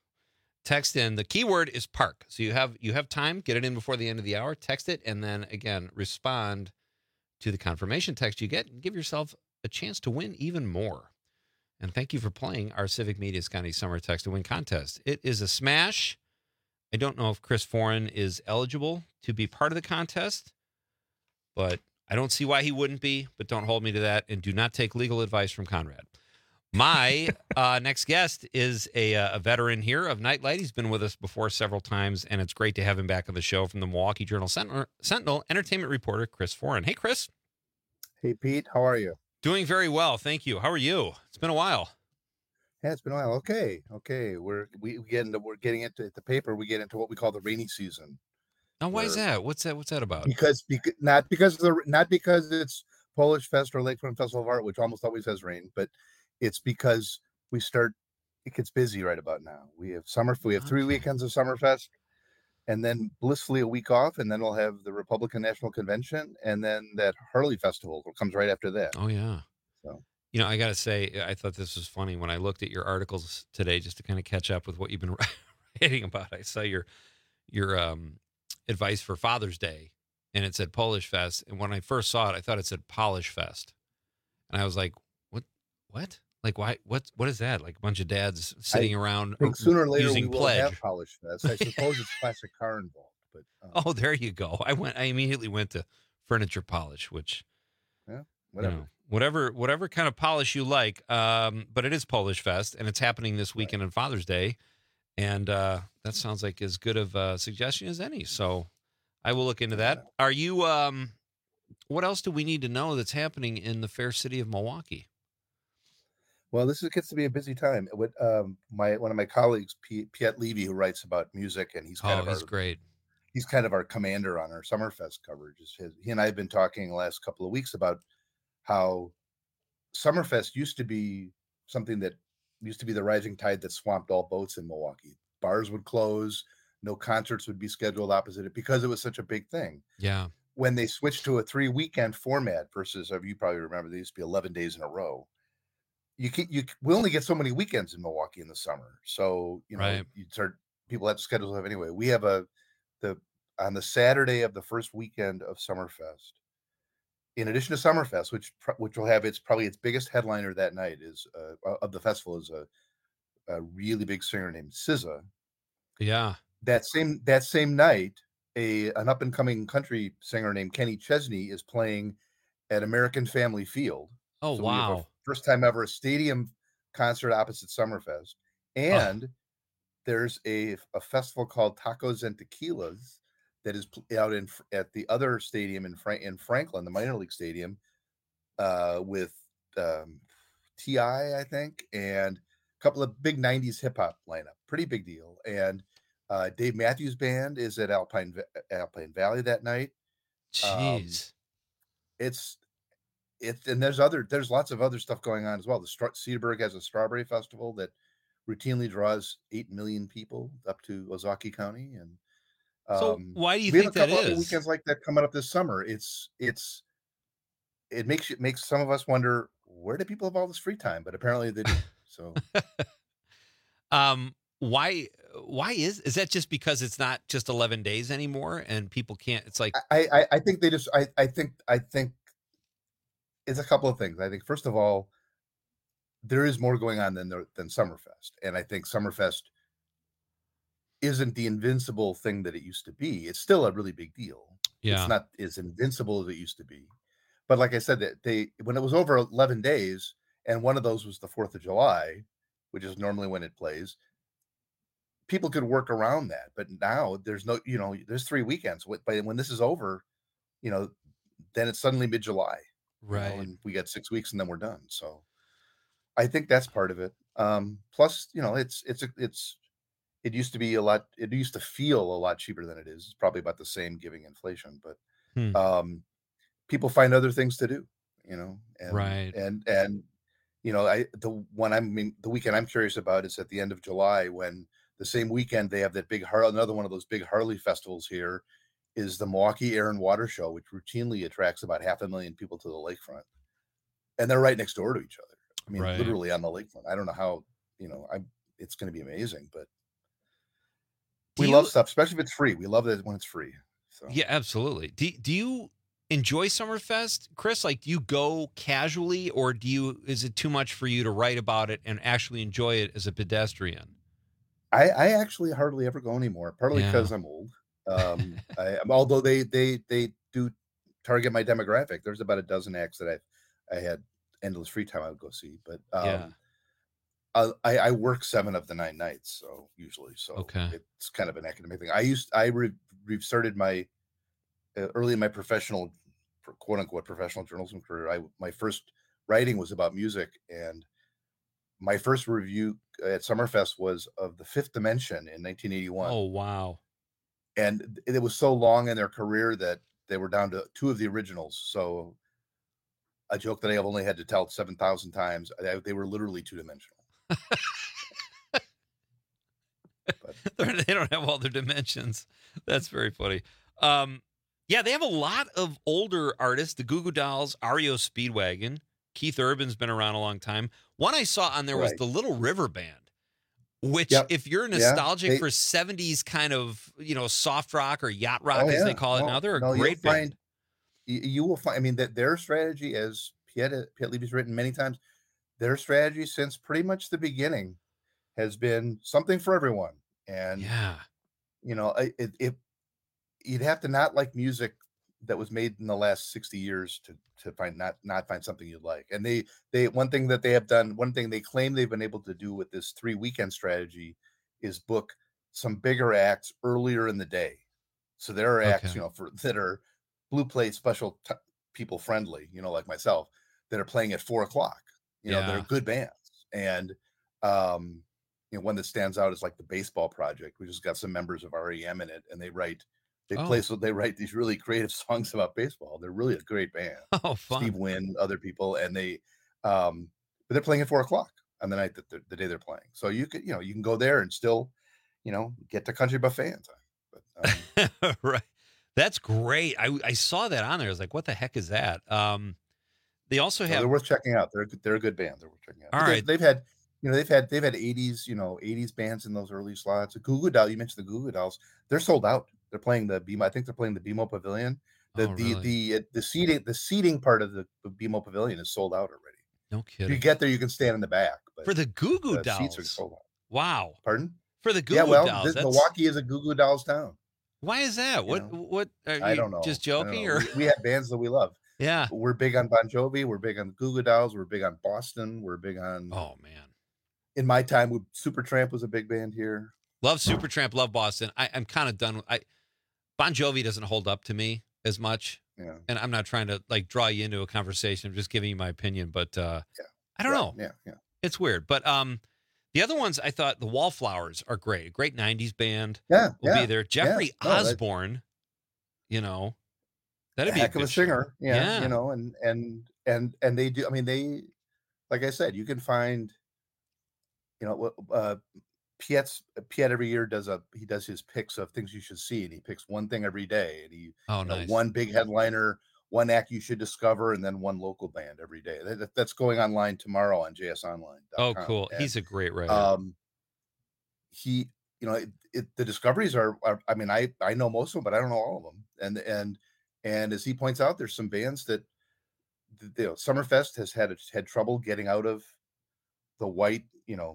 text in. The keyword is park. So you have you have time. Get it in before the end of the hour. Text it, and then, again, respond to the confirmation text you get and give yourself a chance to win even more. And thank you for playing our Civic Media Scotty Summer Text to Win contest. It is a smash. I don't know if Chris Foran is eligible to be part of the contest, but I don't see why he wouldn't be, but don't hold me to that, and do not take legal advice from Conrad. My uh, next guest is a, uh, a veteran here of Nightlight. He's been with us before several times, and it's great to have him back on the show from the Milwaukee Journal Sentinel, Sentinel entertainment reporter Chris Foran. Hey, Chris. Hey, Pete. How are you? Doing very well, thank you. How are you? It's been a while. Yeah, it's been a while. Okay, okay. We're we, we get into we're getting into the paper. We get into what we call the rainy season. Now, why is Where- that? What's that? What's that about? Because, because not because of the not because it's Polish Fest or Lakefront Festival of Art, which almost always has rain, but it's because we start. It gets busy right about now. We have summer. We have three weekends of Summerfest, and then blissfully a week off, and then we'll have the Republican National Convention, and then that Harley Festival comes right after that. Oh yeah. So You know, I got to say, I thought this was funny when I looked at your articles today, just to kind of catch up with what you've been writing about. I saw your your um, advice for Father's Day, and it said Polish Fest. And when I first saw it, I thought it said Polish Fest, and I was like, "What? What? Like, why? What? What is that? Like a bunch of dads sitting I around think sooner or later using we will pledge?" have Polish Fest. I suppose it's classic car involved, but um, Oh, there you go. I went. I immediately went to furniture polish, which yeah, you whatever. know, whatever, whatever kind of polish you like. Um, but it is Polish Fest, and it's happening this weekend on Father's Day, and uh, that sounds like as good of a suggestion as any. So I will look into that. Are you? Um, what else do we need to know that's happening in the fair city of Milwaukee? Well, this is, gets to be a busy time. What um, my one of my colleagues, P- Piet Levy, who writes about music, and he's kind Oh, of he's our, great. He's kind of our commander on our Summerfest coverage. Is his, he and I have been talking the last couple of weeks about how Summerfest used to be something that used to be the rising tide that swamped all boats in Milwaukee. Bars would close, no concerts would be scheduled opposite it because it was such a big thing. Yeah. When they switched to a three weekend format versus, you probably remember, they used to be eleven days in a row. You can you we only get so many weekends in Milwaukee in the summer, so you know Right. you start people have to schedule have anyway. We have a the on the Saturday of the first weekend of Summerfest. In addition to Summerfest, which pr- which will have its probably its biggest headliner that night is uh, of the festival is a a really big singer named S Z A. Yeah. That same that same night, a an up and coming country singer named Kenny Chesney is playing at American Family Field. Oh, So we have a wow. first time ever a stadium concert opposite Summerfest. And there's a, a festival called Tacos and Tequilas that is pl- out in Fr- at the other stadium in Frank in Franklin, the minor league stadium, uh, with um, T I, I think, and a couple of big nineties hip hop lineup. Pretty big deal. And uh, Dave Matthews Band is at Alpine Va- Alpine Valley that night. Um, Jeez. it's it's and there's other there's lots of other stuff going on as well. The Stra- Cedarburg has a strawberry festival that routinely draws eight million people up to Ozaukee County, and So um, why do you we think have a that couple other is? weekends like that coming up this summer. It's it's it makes it makes some of us wonder, where do people have all this free time? But apparently they do. So Um, why? Why is is that just because it's not just eleven days anymore, and people can't? It's like I, I I think they just I I think I think it's a couple of things. I think first of all, there is more going on than there, than Summerfest, and I think Summerfest isn't the invincible thing that it used to be. It's still a really big deal. Yeah. It's not as invincible as it used to be. But like I said, that they when it was over eleven days, and one of those was the fourth of July, which is normally when it plays, people could work around that. But now there's no, you know, there's three weekends. But when this is over, you know, then it's suddenly mid-July. Right. You know, and we got six weeks and then we're done. So I think that's part of it. Um, plus, you know, it's it's a, it's it used to be a lot. It used to feel a lot cheaper than it is. It's probably about the same giving inflation, but Hmm. um, people find other things to do. You know, and, Right. And and you know, I the one I mean the weekend I'm curious about is at the end of July, when the same weekend they have that big Har another one of those big Harley festivals here, is the Milwaukee Air and Water Show, which routinely attracts about half a million people to the lakefront, and they're right next door to each other. I mean, Right. literally on the lakefront. I don't know how, you know, I it's going to be amazing, but Do we you- love stuff, especially if it's free. We love it when it's free. So Yeah, absolutely. Do do you enjoy Summerfest, Chris? Like, do you go casually, or do you? Is it too much for you to write about it and actually enjoy it as a pedestrian? I, I actually hardly ever go anymore, partly Yeah. because I'm old. Um, I, although they they they do target my demographic. There's about a dozen acts that I I had endless free time I would go see, but um, Yeah. I, I I work seven of the nine nights, so usually, so Okay. it's kind of an academic thing. I used I re, restarted my uh, early in my professional, quote unquote, professional journalism career. I my first writing was about music, and my first review at Summerfest was of The Fifth Dimension in nineteen eighty-one. Oh wow. And it was so long in their career that they were down to two of the originals. So a joke that I have only had to tell seven thousand times, I- they were literally two dimensional. They're- they don't have all their dimensions. That's very funny. Um, yeah, they have a lot of older artists. The Goo Goo Dolls, R E O Speedwagon, Keith Urban's been around a long time. One I saw on there was Right. the Little River Band, which, Yep. if you're Yeah, nostalgic they- for seventies kind of, you know, soft rock or yacht rock, Oh, as they yeah. call it No, now, they're a no, you'll great band. find- You, you will find, I mean, that their strategy, as Piet, Piet Levy's written many times, their strategy since pretty much the beginning has been something for everyone. And, yeah. you know, I- it, it, you'd have to not like music that was made in the last sixty years to, to find, not, not find something you'd like. And they, they, one thing that they have done, one thing they claim they've been able to do with this three weekend strategy is book some bigger acts earlier in the day. So there are acts, Okay. you know, for that are blue plate special t- people friendly, you know, like myself, that are playing at four o'clock, you know, that Yeah. are good bands. And, um, you know, one that stands out is like the Baseball Project, which has got some members of R E M in it, and they write, they play, Oh. so they write these really creative songs about baseball. They're really a great band. Oh, fun. Steve Wynn, other people, and they, um, but they're playing at four o'clock on the night that they're, the day they're playing. So you could, you know, you can go there and still, you know, get to country buffet in time. But, um, Right. That's great. I I saw that on there. I was like, what the heck is that? Um, they also so have they're worth checking out. They're a good- they're a good band. They're worth checking out. All But they- right. they've had, you know, they've had they've had eighties, you know, eighties bands in those early slots. The Goo Goo Dolls, you mentioned the Goo Goo Dolls. They're sold out. They're playing the B M O. I think they're playing the B M O Pavilion. The Oh, the really? the uh, the seating the seating part of the, the B M O Pavilion is sold out already. No If you kidding. get there, you can stand in the back. But For the Goo Goo the seats are Dolls. sold out. Wow. Pardon? For the Goo Yeah, Goo well, Dolls. this, That's- Milwaukee is a Goo Goo Dolls town. Why is that? You What know? what are you I don't know. just I don't joking know. or we, we have bands that we love. Yeah. We're big on Bon Jovi. We're big on the Goo Goo Dolls. We're big on Boston. We're big on. Oh man. In my time, we, Supertramp was a big band here. Love Supertramp, love Boston. I, I'm kind of done with I Bon Jovi doesn't hold up to me as much. Yeah. And I'm not trying to like draw you into a conversation. I'm just giving you my opinion. But uh I don't Right. know. Yeah, yeah. It's weird. But um the other ones I thought the Wallflowers are great. A great nineties band. Yeah, will yeah, be there. yeah. Jeffrey No, that- Osborne, you know. That'd be Heck a of a good show. singer. Yeah, Yeah. you know, and and and and they do. I mean, they, like I said, you can find, you know, uh, Piet's Piet every year does a he does his picks of things you should see, and he picks one thing every day, and he Oh, you know, nice. one big headliner, one act you should discover, and then one local band every day. That, that's going online tomorrow on J S Online. Oh, cool. He's a great writer. Um, he, you know, it, it, the discoveries are, are. I mean, I I know most of them, but I don't know all of them. And and and as he points out, there's some bands that, you know, Summerfest has had had trouble getting out of the white, you know,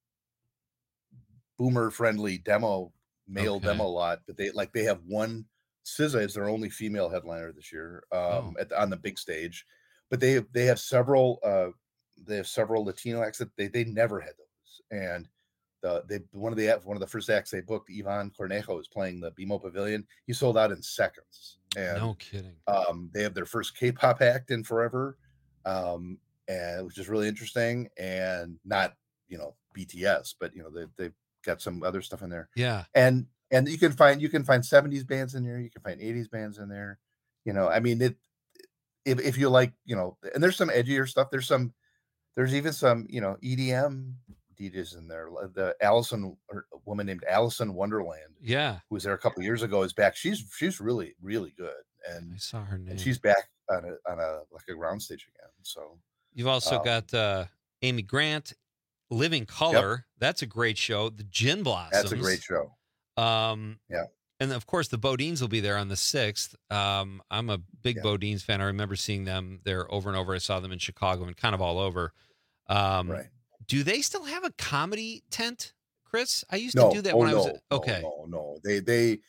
boomer friendly demo, male Okay. demo lot, but they like they have one. S Z A is their only female headliner this year um, Oh. at the, on the big stage, but they they have several uh, they have several Latino acts that they they never had those, and the they one of the one of the first acts they booked, Ivan Cornejo, is playing the B M O Pavilion. He sold out in seconds, and No kidding. um, they have their first K-pop act in forever, um, and which is really interesting, and not you know B T S, but you know they they've got some other stuff in there. Yeah. And and you can find you can find seventies bands in there, you can find eighties bands in there. You know, I mean it if if you like, you know, and there's some edgier stuff. There's some there's even some, you know, E D M D Js in there. The Allison or a woman named Allison Wonderland, Yeah. who was there a couple years ago, is back. She's she's really, really good. And I saw her name. and she's back on a on a like a ground stage again. So You've also um, got uh, Amy Grant, Living Color. That's a great show. The Gin Blossoms. that's a great show. Um, Yeah. and of course, the Bodines will be there on the sixth. Um, I'm a big Yeah. Bodines fan. I remember seeing them there over and over. I saw them in Chicago and kind of all over. Um, Right. Do they still have a comedy tent, Chris? I used No, to do that oh, when I was no, at, no, okay. No, no, they they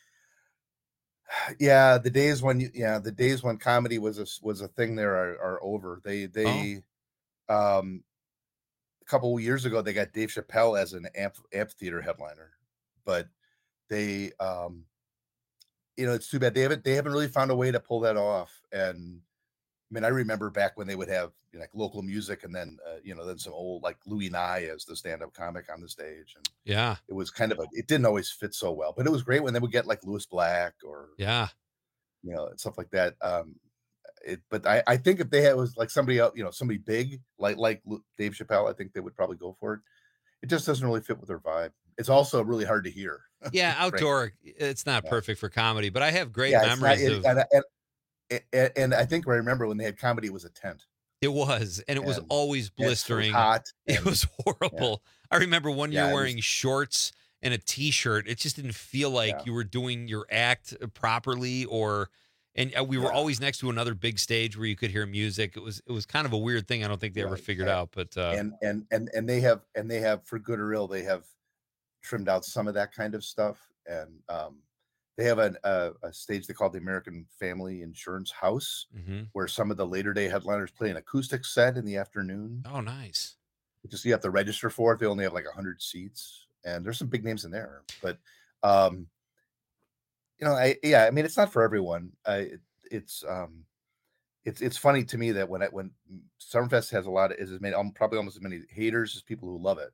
yeah, the days when you yeah, the days when comedy was a s- was a thing there are, are over. They they um a couple of years ago they got Dave Chappelle as an amph- amphitheater headliner, but they um you know it's too bad they haven't they haven't really found a way to pull that off. And I mean I remember back when they would have you know, like local music and then uh, you know then some old like Louis Nye as the stand-up comic on the stage, and Yeah. it was kind of a it didn't always fit so well, but it was great when they would get like Louis Black or Yeah. you know and stuff like that. Um, it, but I I think if they had was like somebody else, you know, somebody big like like Lu- Dave Chappelle, I think they would probably go for it. It just doesn't really fit with their vibe. It's also really hard to hear. Yeah. frankly. Outdoor. It's not perfect for comedy, but I have great Yeah, it's not- memories it- of. and, and, and, and I think I remember when they had comedy, it was a tent. It was, and it was And- always and so it was blistering. hot, It and- was horrible. I remember one year Yeah, it was- wearing shorts and a t-shirt. It just didn't feel like Yeah. you were doing your act properly, or and uh, we were Yeah. always next to another big stage where you could hear music. It was it was kind of a weird thing. I don't think they ever Right, figured yeah. out, but uh, and and and and they have and they have for good or ill they have trimmed out some of that kind of stuff, and um they have an, a, a stage they call the American Family Insurance House, mhm. where some of the later day headliners play an acoustic set in the afternoon. Oh, nice. Just you have to register for it. They only have like a hundred seats, and there's some big names in there. But um you know, I yeah, I mean it's not for everyone. I it, it's um it's it's funny to me that when I when Summerfest has a lot of is as many um, probably almost as many haters as people who love it.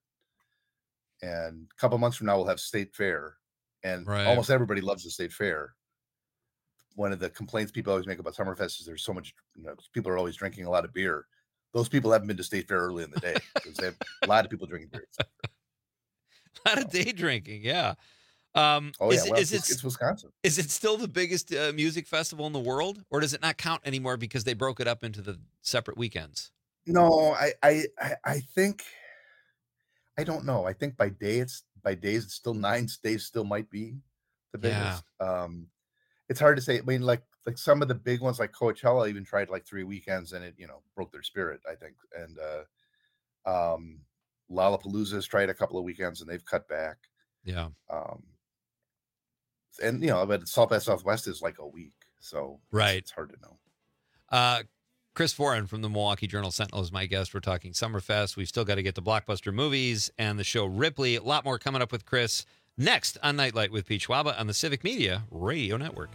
And a couple months from now we'll have State Fair, and Right. almost everybody loves the State Fair. One of the complaints people always make about Summerfest is there's so much, you know, people are always drinking a lot of beer. Those people haven't been to State Fair early in the day because they have a lot of people drinking beer. A lot of day drinking. Yeah. Um, Oh yeah, is, well, is it's, it it's Wisconsin. is it still the biggest uh, music festival in the world, or does it not count anymore because they broke it up into the separate weekends? No, I, I, I, I think, I don't know. I think by day it's by days it's still nine days still might be the Yeah. biggest. Um, it's hard to say. I mean, like like some of the big ones, like Coachella, even tried like three weekends and it you know broke their spirit. I think, and uh, um, Lollapalooza's tried a couple of weekends and they've cut back. Yeah. Um, and you know, but South by Southwest is like a week, so it's- Right. it's hard to know. Uh, Chris Foran from the Milwaukee Journal Sentinel is my guest. We're talking Summerfest. We've still got to get to Blockbuster Movies and the show Ripley. A lot more coming up with Chris next on Nightlight with Pete Schwaba on the Civic Media Radio Network.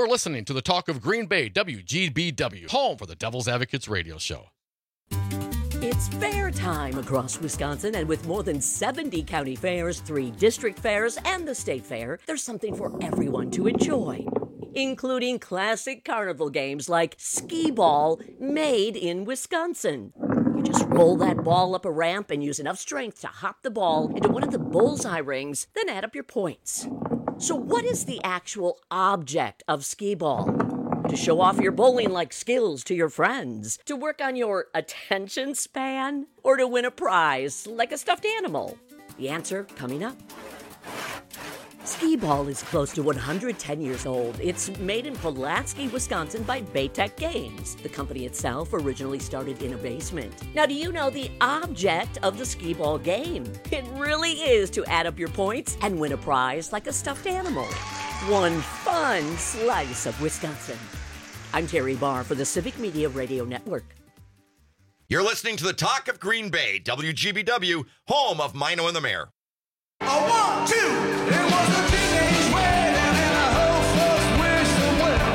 listening to the Talk of Green Bay, W G B W, home for the Devil's Advocates radio show. It's fair time across Wisconsin, and with more than seventy county fairs, three district fairs, and the state fair, there's something for everyone to enjoy, including classic carnival games like skee ball, made in Wisconsin. You just roll that ball up a ramp and use enough strength to hop the ball into one of the bullseye rings, then add up your points. So what is the actual object of skee ball? To show off your bowling-like skills to your friends? To work on your attention span? Or to win a prize like a stuffed animal? The answer coming up. Skee ball is close to one hundred ten years old. It's made in Pulaski, Wisconsin by Baytech Games. The company itself originally started in a basement. Now, do you know the object of the skee ball game? It really is to add up your points and win a prize like a stuffed animal. One fun slice of Wisconsin. I'm Terry Barr for the Civic Media Radio Network. You're listening to the Talk of Green Bay, W G B W, home of Mino and the Mayor. A one, two, it was a teenage wedding and a whole folks wish them well.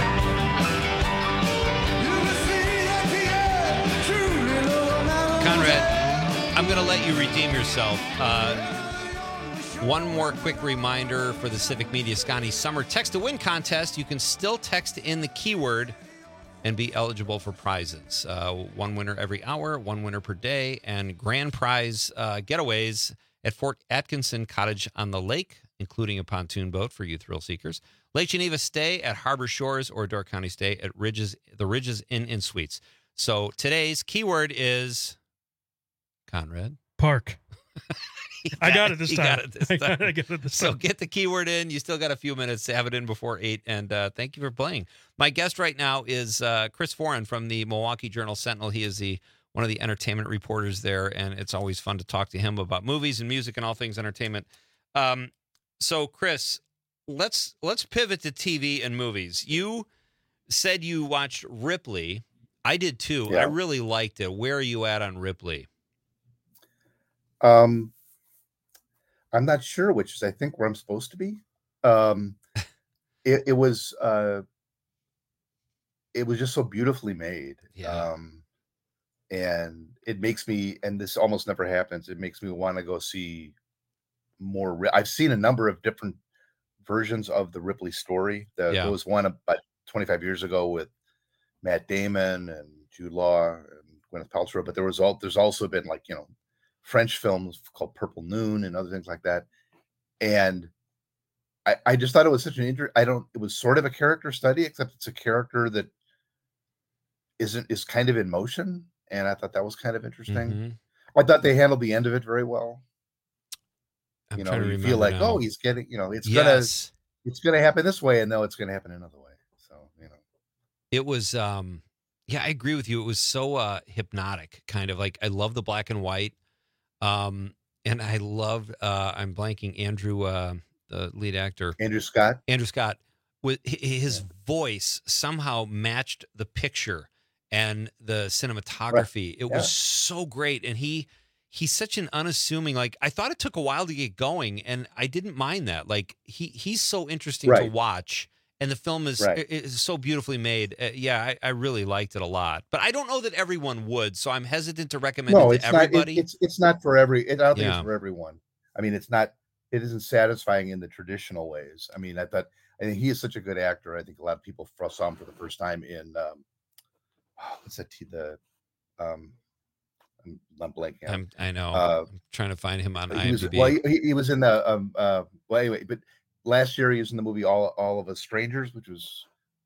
You can see at the end, truly no matter. Conrad, I'm going to let you redeem yourself. Uh, one more quick reminder for the Civic Media Scotty Summer Text to Win contest. You can still text in the keyword and be eligible for prizes. Uh, one winner every hour, one winner per day, and grand prize uh, getaways at Fort Atkinson Cottage on the Lake, including a pontoon boat for you thrill seekers. Lake Geneva stay at Harbor Shores or Door County stay at Ridges, the Ridges Inn and Suites. So today's keyword is Conrad. Park. got I got it this he time. Got it this I time. got, I got it this So time. get the keyword in. You still got a few minutes to have it in before eight. And uh, thank you for playing. My guest right now is uh, Chris Foran from the Milwaukee Journal-Sentinel. He is the one of the entertainment reporters there, and it's always fun to talk to him about movies and music and all things entertainment. Um, so, Chris, let's let's pivot to T V and movies. You said you watched Ripley. I did too. Yeah. I really liked it. Where are you at on Ripley? Um, I'm not sure, which is I think where I'm supposed to be. Um, it, it was uh, it was just so beautifully made. Yeah. Um, and it makes me, and this almost never happens, it makes me want to go see more. Ri- I've seen a number of different versions of the Ripley story. The, Yeah. There was one about twenty-five years ago with Matt Damon and Jude Law and Gwyneth Paltrow, but there was all there's also been like, you know, French films called Purple Noon and other things like that. And I, I just thought it was such an inter I don't it was sort of a character study, except it's a character that isn't is kind of in motion. And I thought that was kind of interesting. Mhm. I thought they handled the end of it very well. I'm you know, trying to you feel remember like, now. oh, he's getting, you know, it's Yes. gonna it's gonna happen this way, and no, it's gonna happen another way. So, you know. It was, um, yeah, I agree with you. It was so uh, hypnotic, kind of like I love the black and white, um, and I loved. Uh, I'm blanking Andrew, uh, the lead actor, Andrew Scott. Andrew Scott, with hi- his voice somehow matched the picture and the cinematography. It Yeah. was so great, and he he's such an unassuming. Like I thought it took a while to get going, and I didn't mind that. Like he he's so interesting to Right. watch. And the film is, Right. i- is so beautifully made. Uh, yeah, I, I really liked it a lot. But I don't know that everyone would, so I'm hesitant to recommend No, it it's to not. everybody. It, it's it's not for every. It, I don't think Yeah. it's for everyone. I mean, it's not. It isn't satisfying in the traditional ways. I mean, I thought. I think he is such a good actor. I think a lot of people fr- saw him for the first time in. Um, what's that? T- the. Um, I'm, I'm blanking. I'm, I know. Uh, I'm trying to find him on he was, IMDb. well, he, he was in the. Um, uh, well, anyway, but last year he was in the movie All All of Us Strangers, which was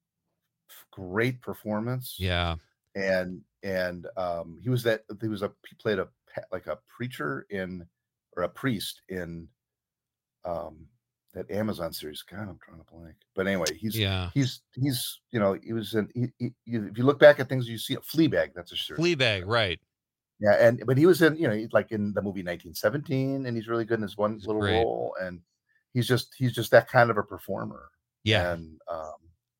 great performance. yeah. and and um he was that he was a he played a pa- like a preacher in or a priest in um that Amazon series. God, I'm trying to blank. But anyway, he's Yeah. he's he's you know he was in he, he, you- if you look back at things you see Fleabag. That's a series. Fleabag, right. Yeah, and but he was in you know he's like in the movie nineteen seventeen, and he's really good in his one little great. role, and he's just he's just that kind of a performer. Yeah. And um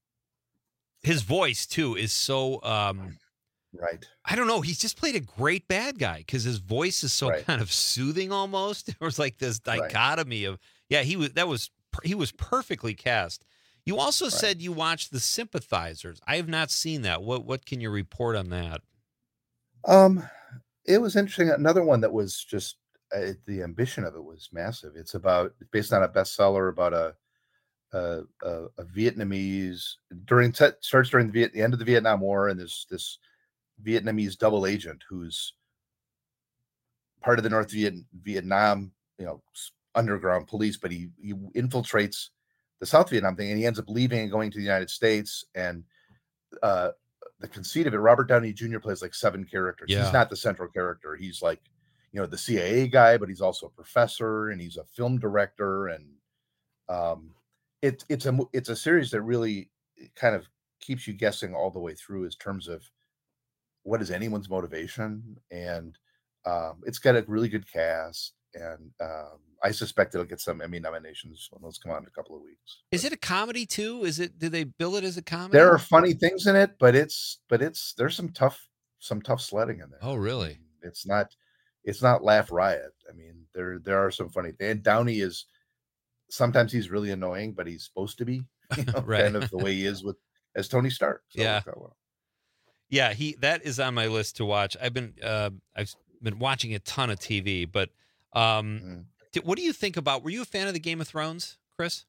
His voice, too, is so, um, right. I don't know. He's just played a great bad guy because his voice is so Right. kind of soothing almost. There was like this Right. dichotomy of, yeah, he was, that was, he was perfectly cast. You also right. said you watched The Sympathizers. I have not seen that. What what can you report on that? Um, it was interesting. Another one that was just uh, the ambition of it was massive. It's about based on a bestseller about a a, a, a Vietnamese during starts during the, Viet, the end of the Vietnam War, and there's this Vietnamese double agent who's part of the North Viet, Vietnam, you know, underground police, but he he infiltrates the South Vietnam thing, and he ends up leaving and going to the United States. And uh, the conceit of it, Robert Downey Junior plays like seven characters. Yeah. He's not the central character. He's like, you know, the C I A guy, but he's also a professor, and he's a film director. And um, it, it's a it's a series that really kind of keeps you guessing all the way through in terms of what is anyone's motivation. And um, it's got a really good cast. And um, I suspect it'll get some Emmy nominations when those come out in a couple of weeks. Is it a comedy too? Is it? Do they bill it as a comedy? There are funny things in it, but it's but it's there's some tough some tough sledding in there. Oh, really? It's not it's not laugh riot. I mean, there there are some funny things. And Downey is sometimes he's really annoying, but he's supposed to be, you know, right. kind of the way he is with as Tony Stark. So yeah, well. yeah. He that is on my list to watch. I've been uh, I've been watching a ton of T V, but. Um, mm-hmm. did, what do you think about, were you a fan of the Game of Thrones, Chris?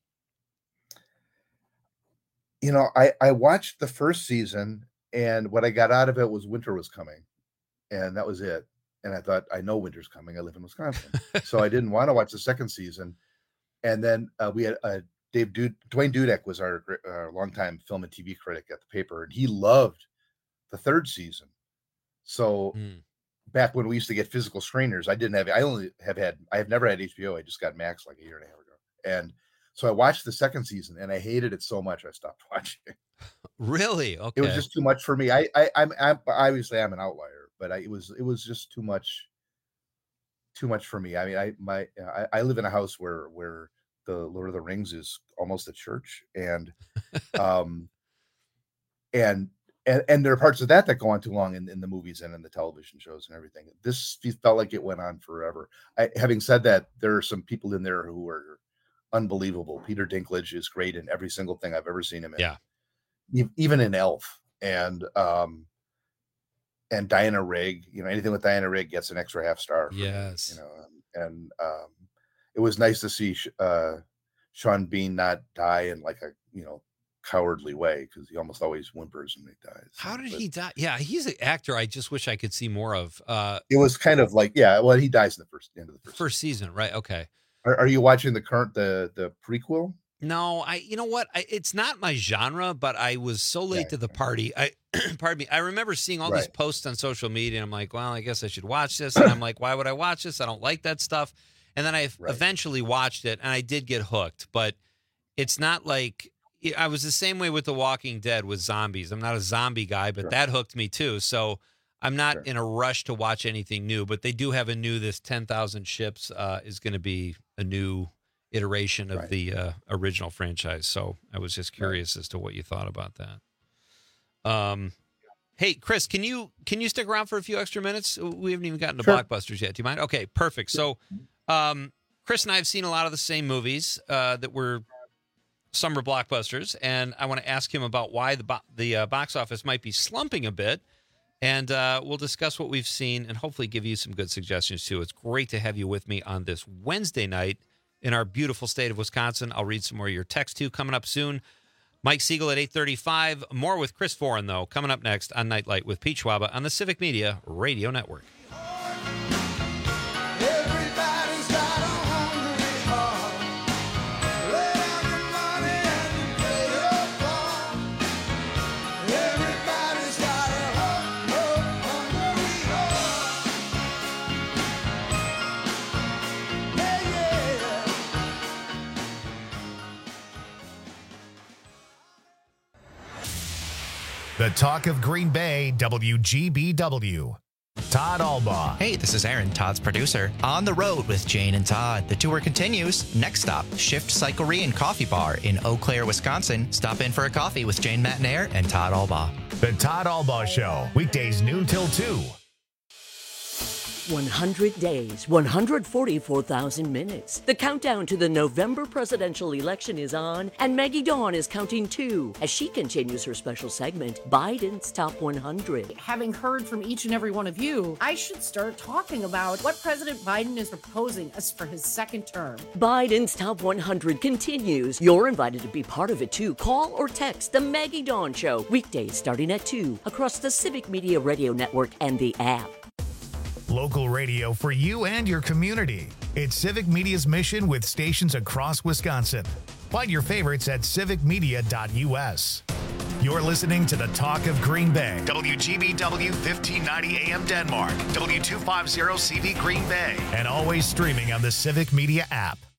You know, I, I watched the first season, and what I got out of it was winter was coming, and that was it. And I thought, I know winter's coming. I live in Wisconsin. So I didn't want to watch the second season. And then uh, we had uh, Dave Dude, Dwayne Dudek was our, our longtime film and T V critic at the paper, and he loved the third season. So mm. back when we used to get physical screeners, I didn't have, I only have had, I have never had H B O. I just got Max like a year and a half ago. And so I watched the second season and I hated it so much I stopped watching. Really? Okay. It was just too much for me. I, I, I'm, I'm obviously I'm an outlier, but I, it was, it was just too much, too much for me. I mean, I, my, I, I live in a house where, where the Lord of the Rings is almost a church, and, um, and, And, and there are parts of that that go on too long in, in the movies and in the television shows and everything. This felt like it went on forever. I, having said that, there are some people in there who are unbelievable. Peter Dinklage is great in every single thing I've ever seen him in. Yeah. Even in Elf. And um, and Diana Rigg, you know, anything with Diana Rigg gets an extra half star. Yes. Me, you know, and um, it was nice to see uh, Sean Bean not die in like a, you know, cowardly way, because he almost always whimpers when he dies. How did but he die? Yeah, he's an actor I just wish I could see more of. Uh, it was kind of like, yeah, well, he dies in the first end of the first, first season. season, right? Okay. Are, are you watching the current the the prequel? No, I. You know what? I, it's not my genre, but I was so late yeah, to the yeah. party. I, pardon me. I remember seeing all right. these posts on social media, and I'm like, well, I guess I should watch this. And I'm like, why would I watch this? I don't like that stuff. And then I right. eventually watched it, and I did get hooked. But it's not like. I was the same way with The Walking Dead with zombies. I'm not a zombie guy, but sure. that hooked me too. So I'm not sure. in a rush to watch anything new, but they do have a new, this ten thousand Ships uh, is going to be a new iteration of right. the uh, original franchise. So I was just curious right. as to what you thought about that. Um, hey, Chris, can you, can you stick around for a few extra minutes? We haven't even gotten to sure. Blockbusters yet. Do you mind? Okay, perfect. So um, Chris and I have seen a lot of the same movies uh, that were summer blockbusters, and I want to ask him about why the bo- the uh, box office might be slumping a bit, and uh, we'll discuss what we've seen and hopefully give you some good suggestions too. It's great to have you with me on this Wednesday night in our beautiful state of Wisconsin. I'll read some more of your text too coming up soon. Mike Siegel at eight thirty-five. More with Chris Foran, though, coming up next on Nightlight with Pete Schwaba on the Civic Media Radio Network. The talk of Green Bay, W G B W. Todd Albaugh. Hey, this is Aaron, Todd's producer. On the road with Jane and Todd. The tour continues. Next stop, Shift Cyclery and Coffee Bar in Eau Claire, Wisconsin. Stop in for a coffee with Jane Matnair and Todd Albaugh. The Todd Albaugh Show, weekdays noon till two. one hundred days, one hundred forty-four thousand minutes. The countdown to the November presidential election is on, and Maggie Dawn is counting too as she continues her special segment, Biden's Top one hundred. Having heard from each and every one of you, I should start talking about what President Biden is proposing us for his second term. Biden's Top one hundred continues. You're invited to be part of it too. Call or text The Maggie Dawn Show, weekdays starting at two, across the Civic Media Radio Network and the app. Local radio for you and your community. It's Civic Media's mission with stations across Wisconsin. Find your favorites at civic media dot u s. You're listening to the Talk of Green Bay. W G B W fifteen ninety A M Denmark. W two fifty C V Green Bay. And always streaming on the Civic Media app.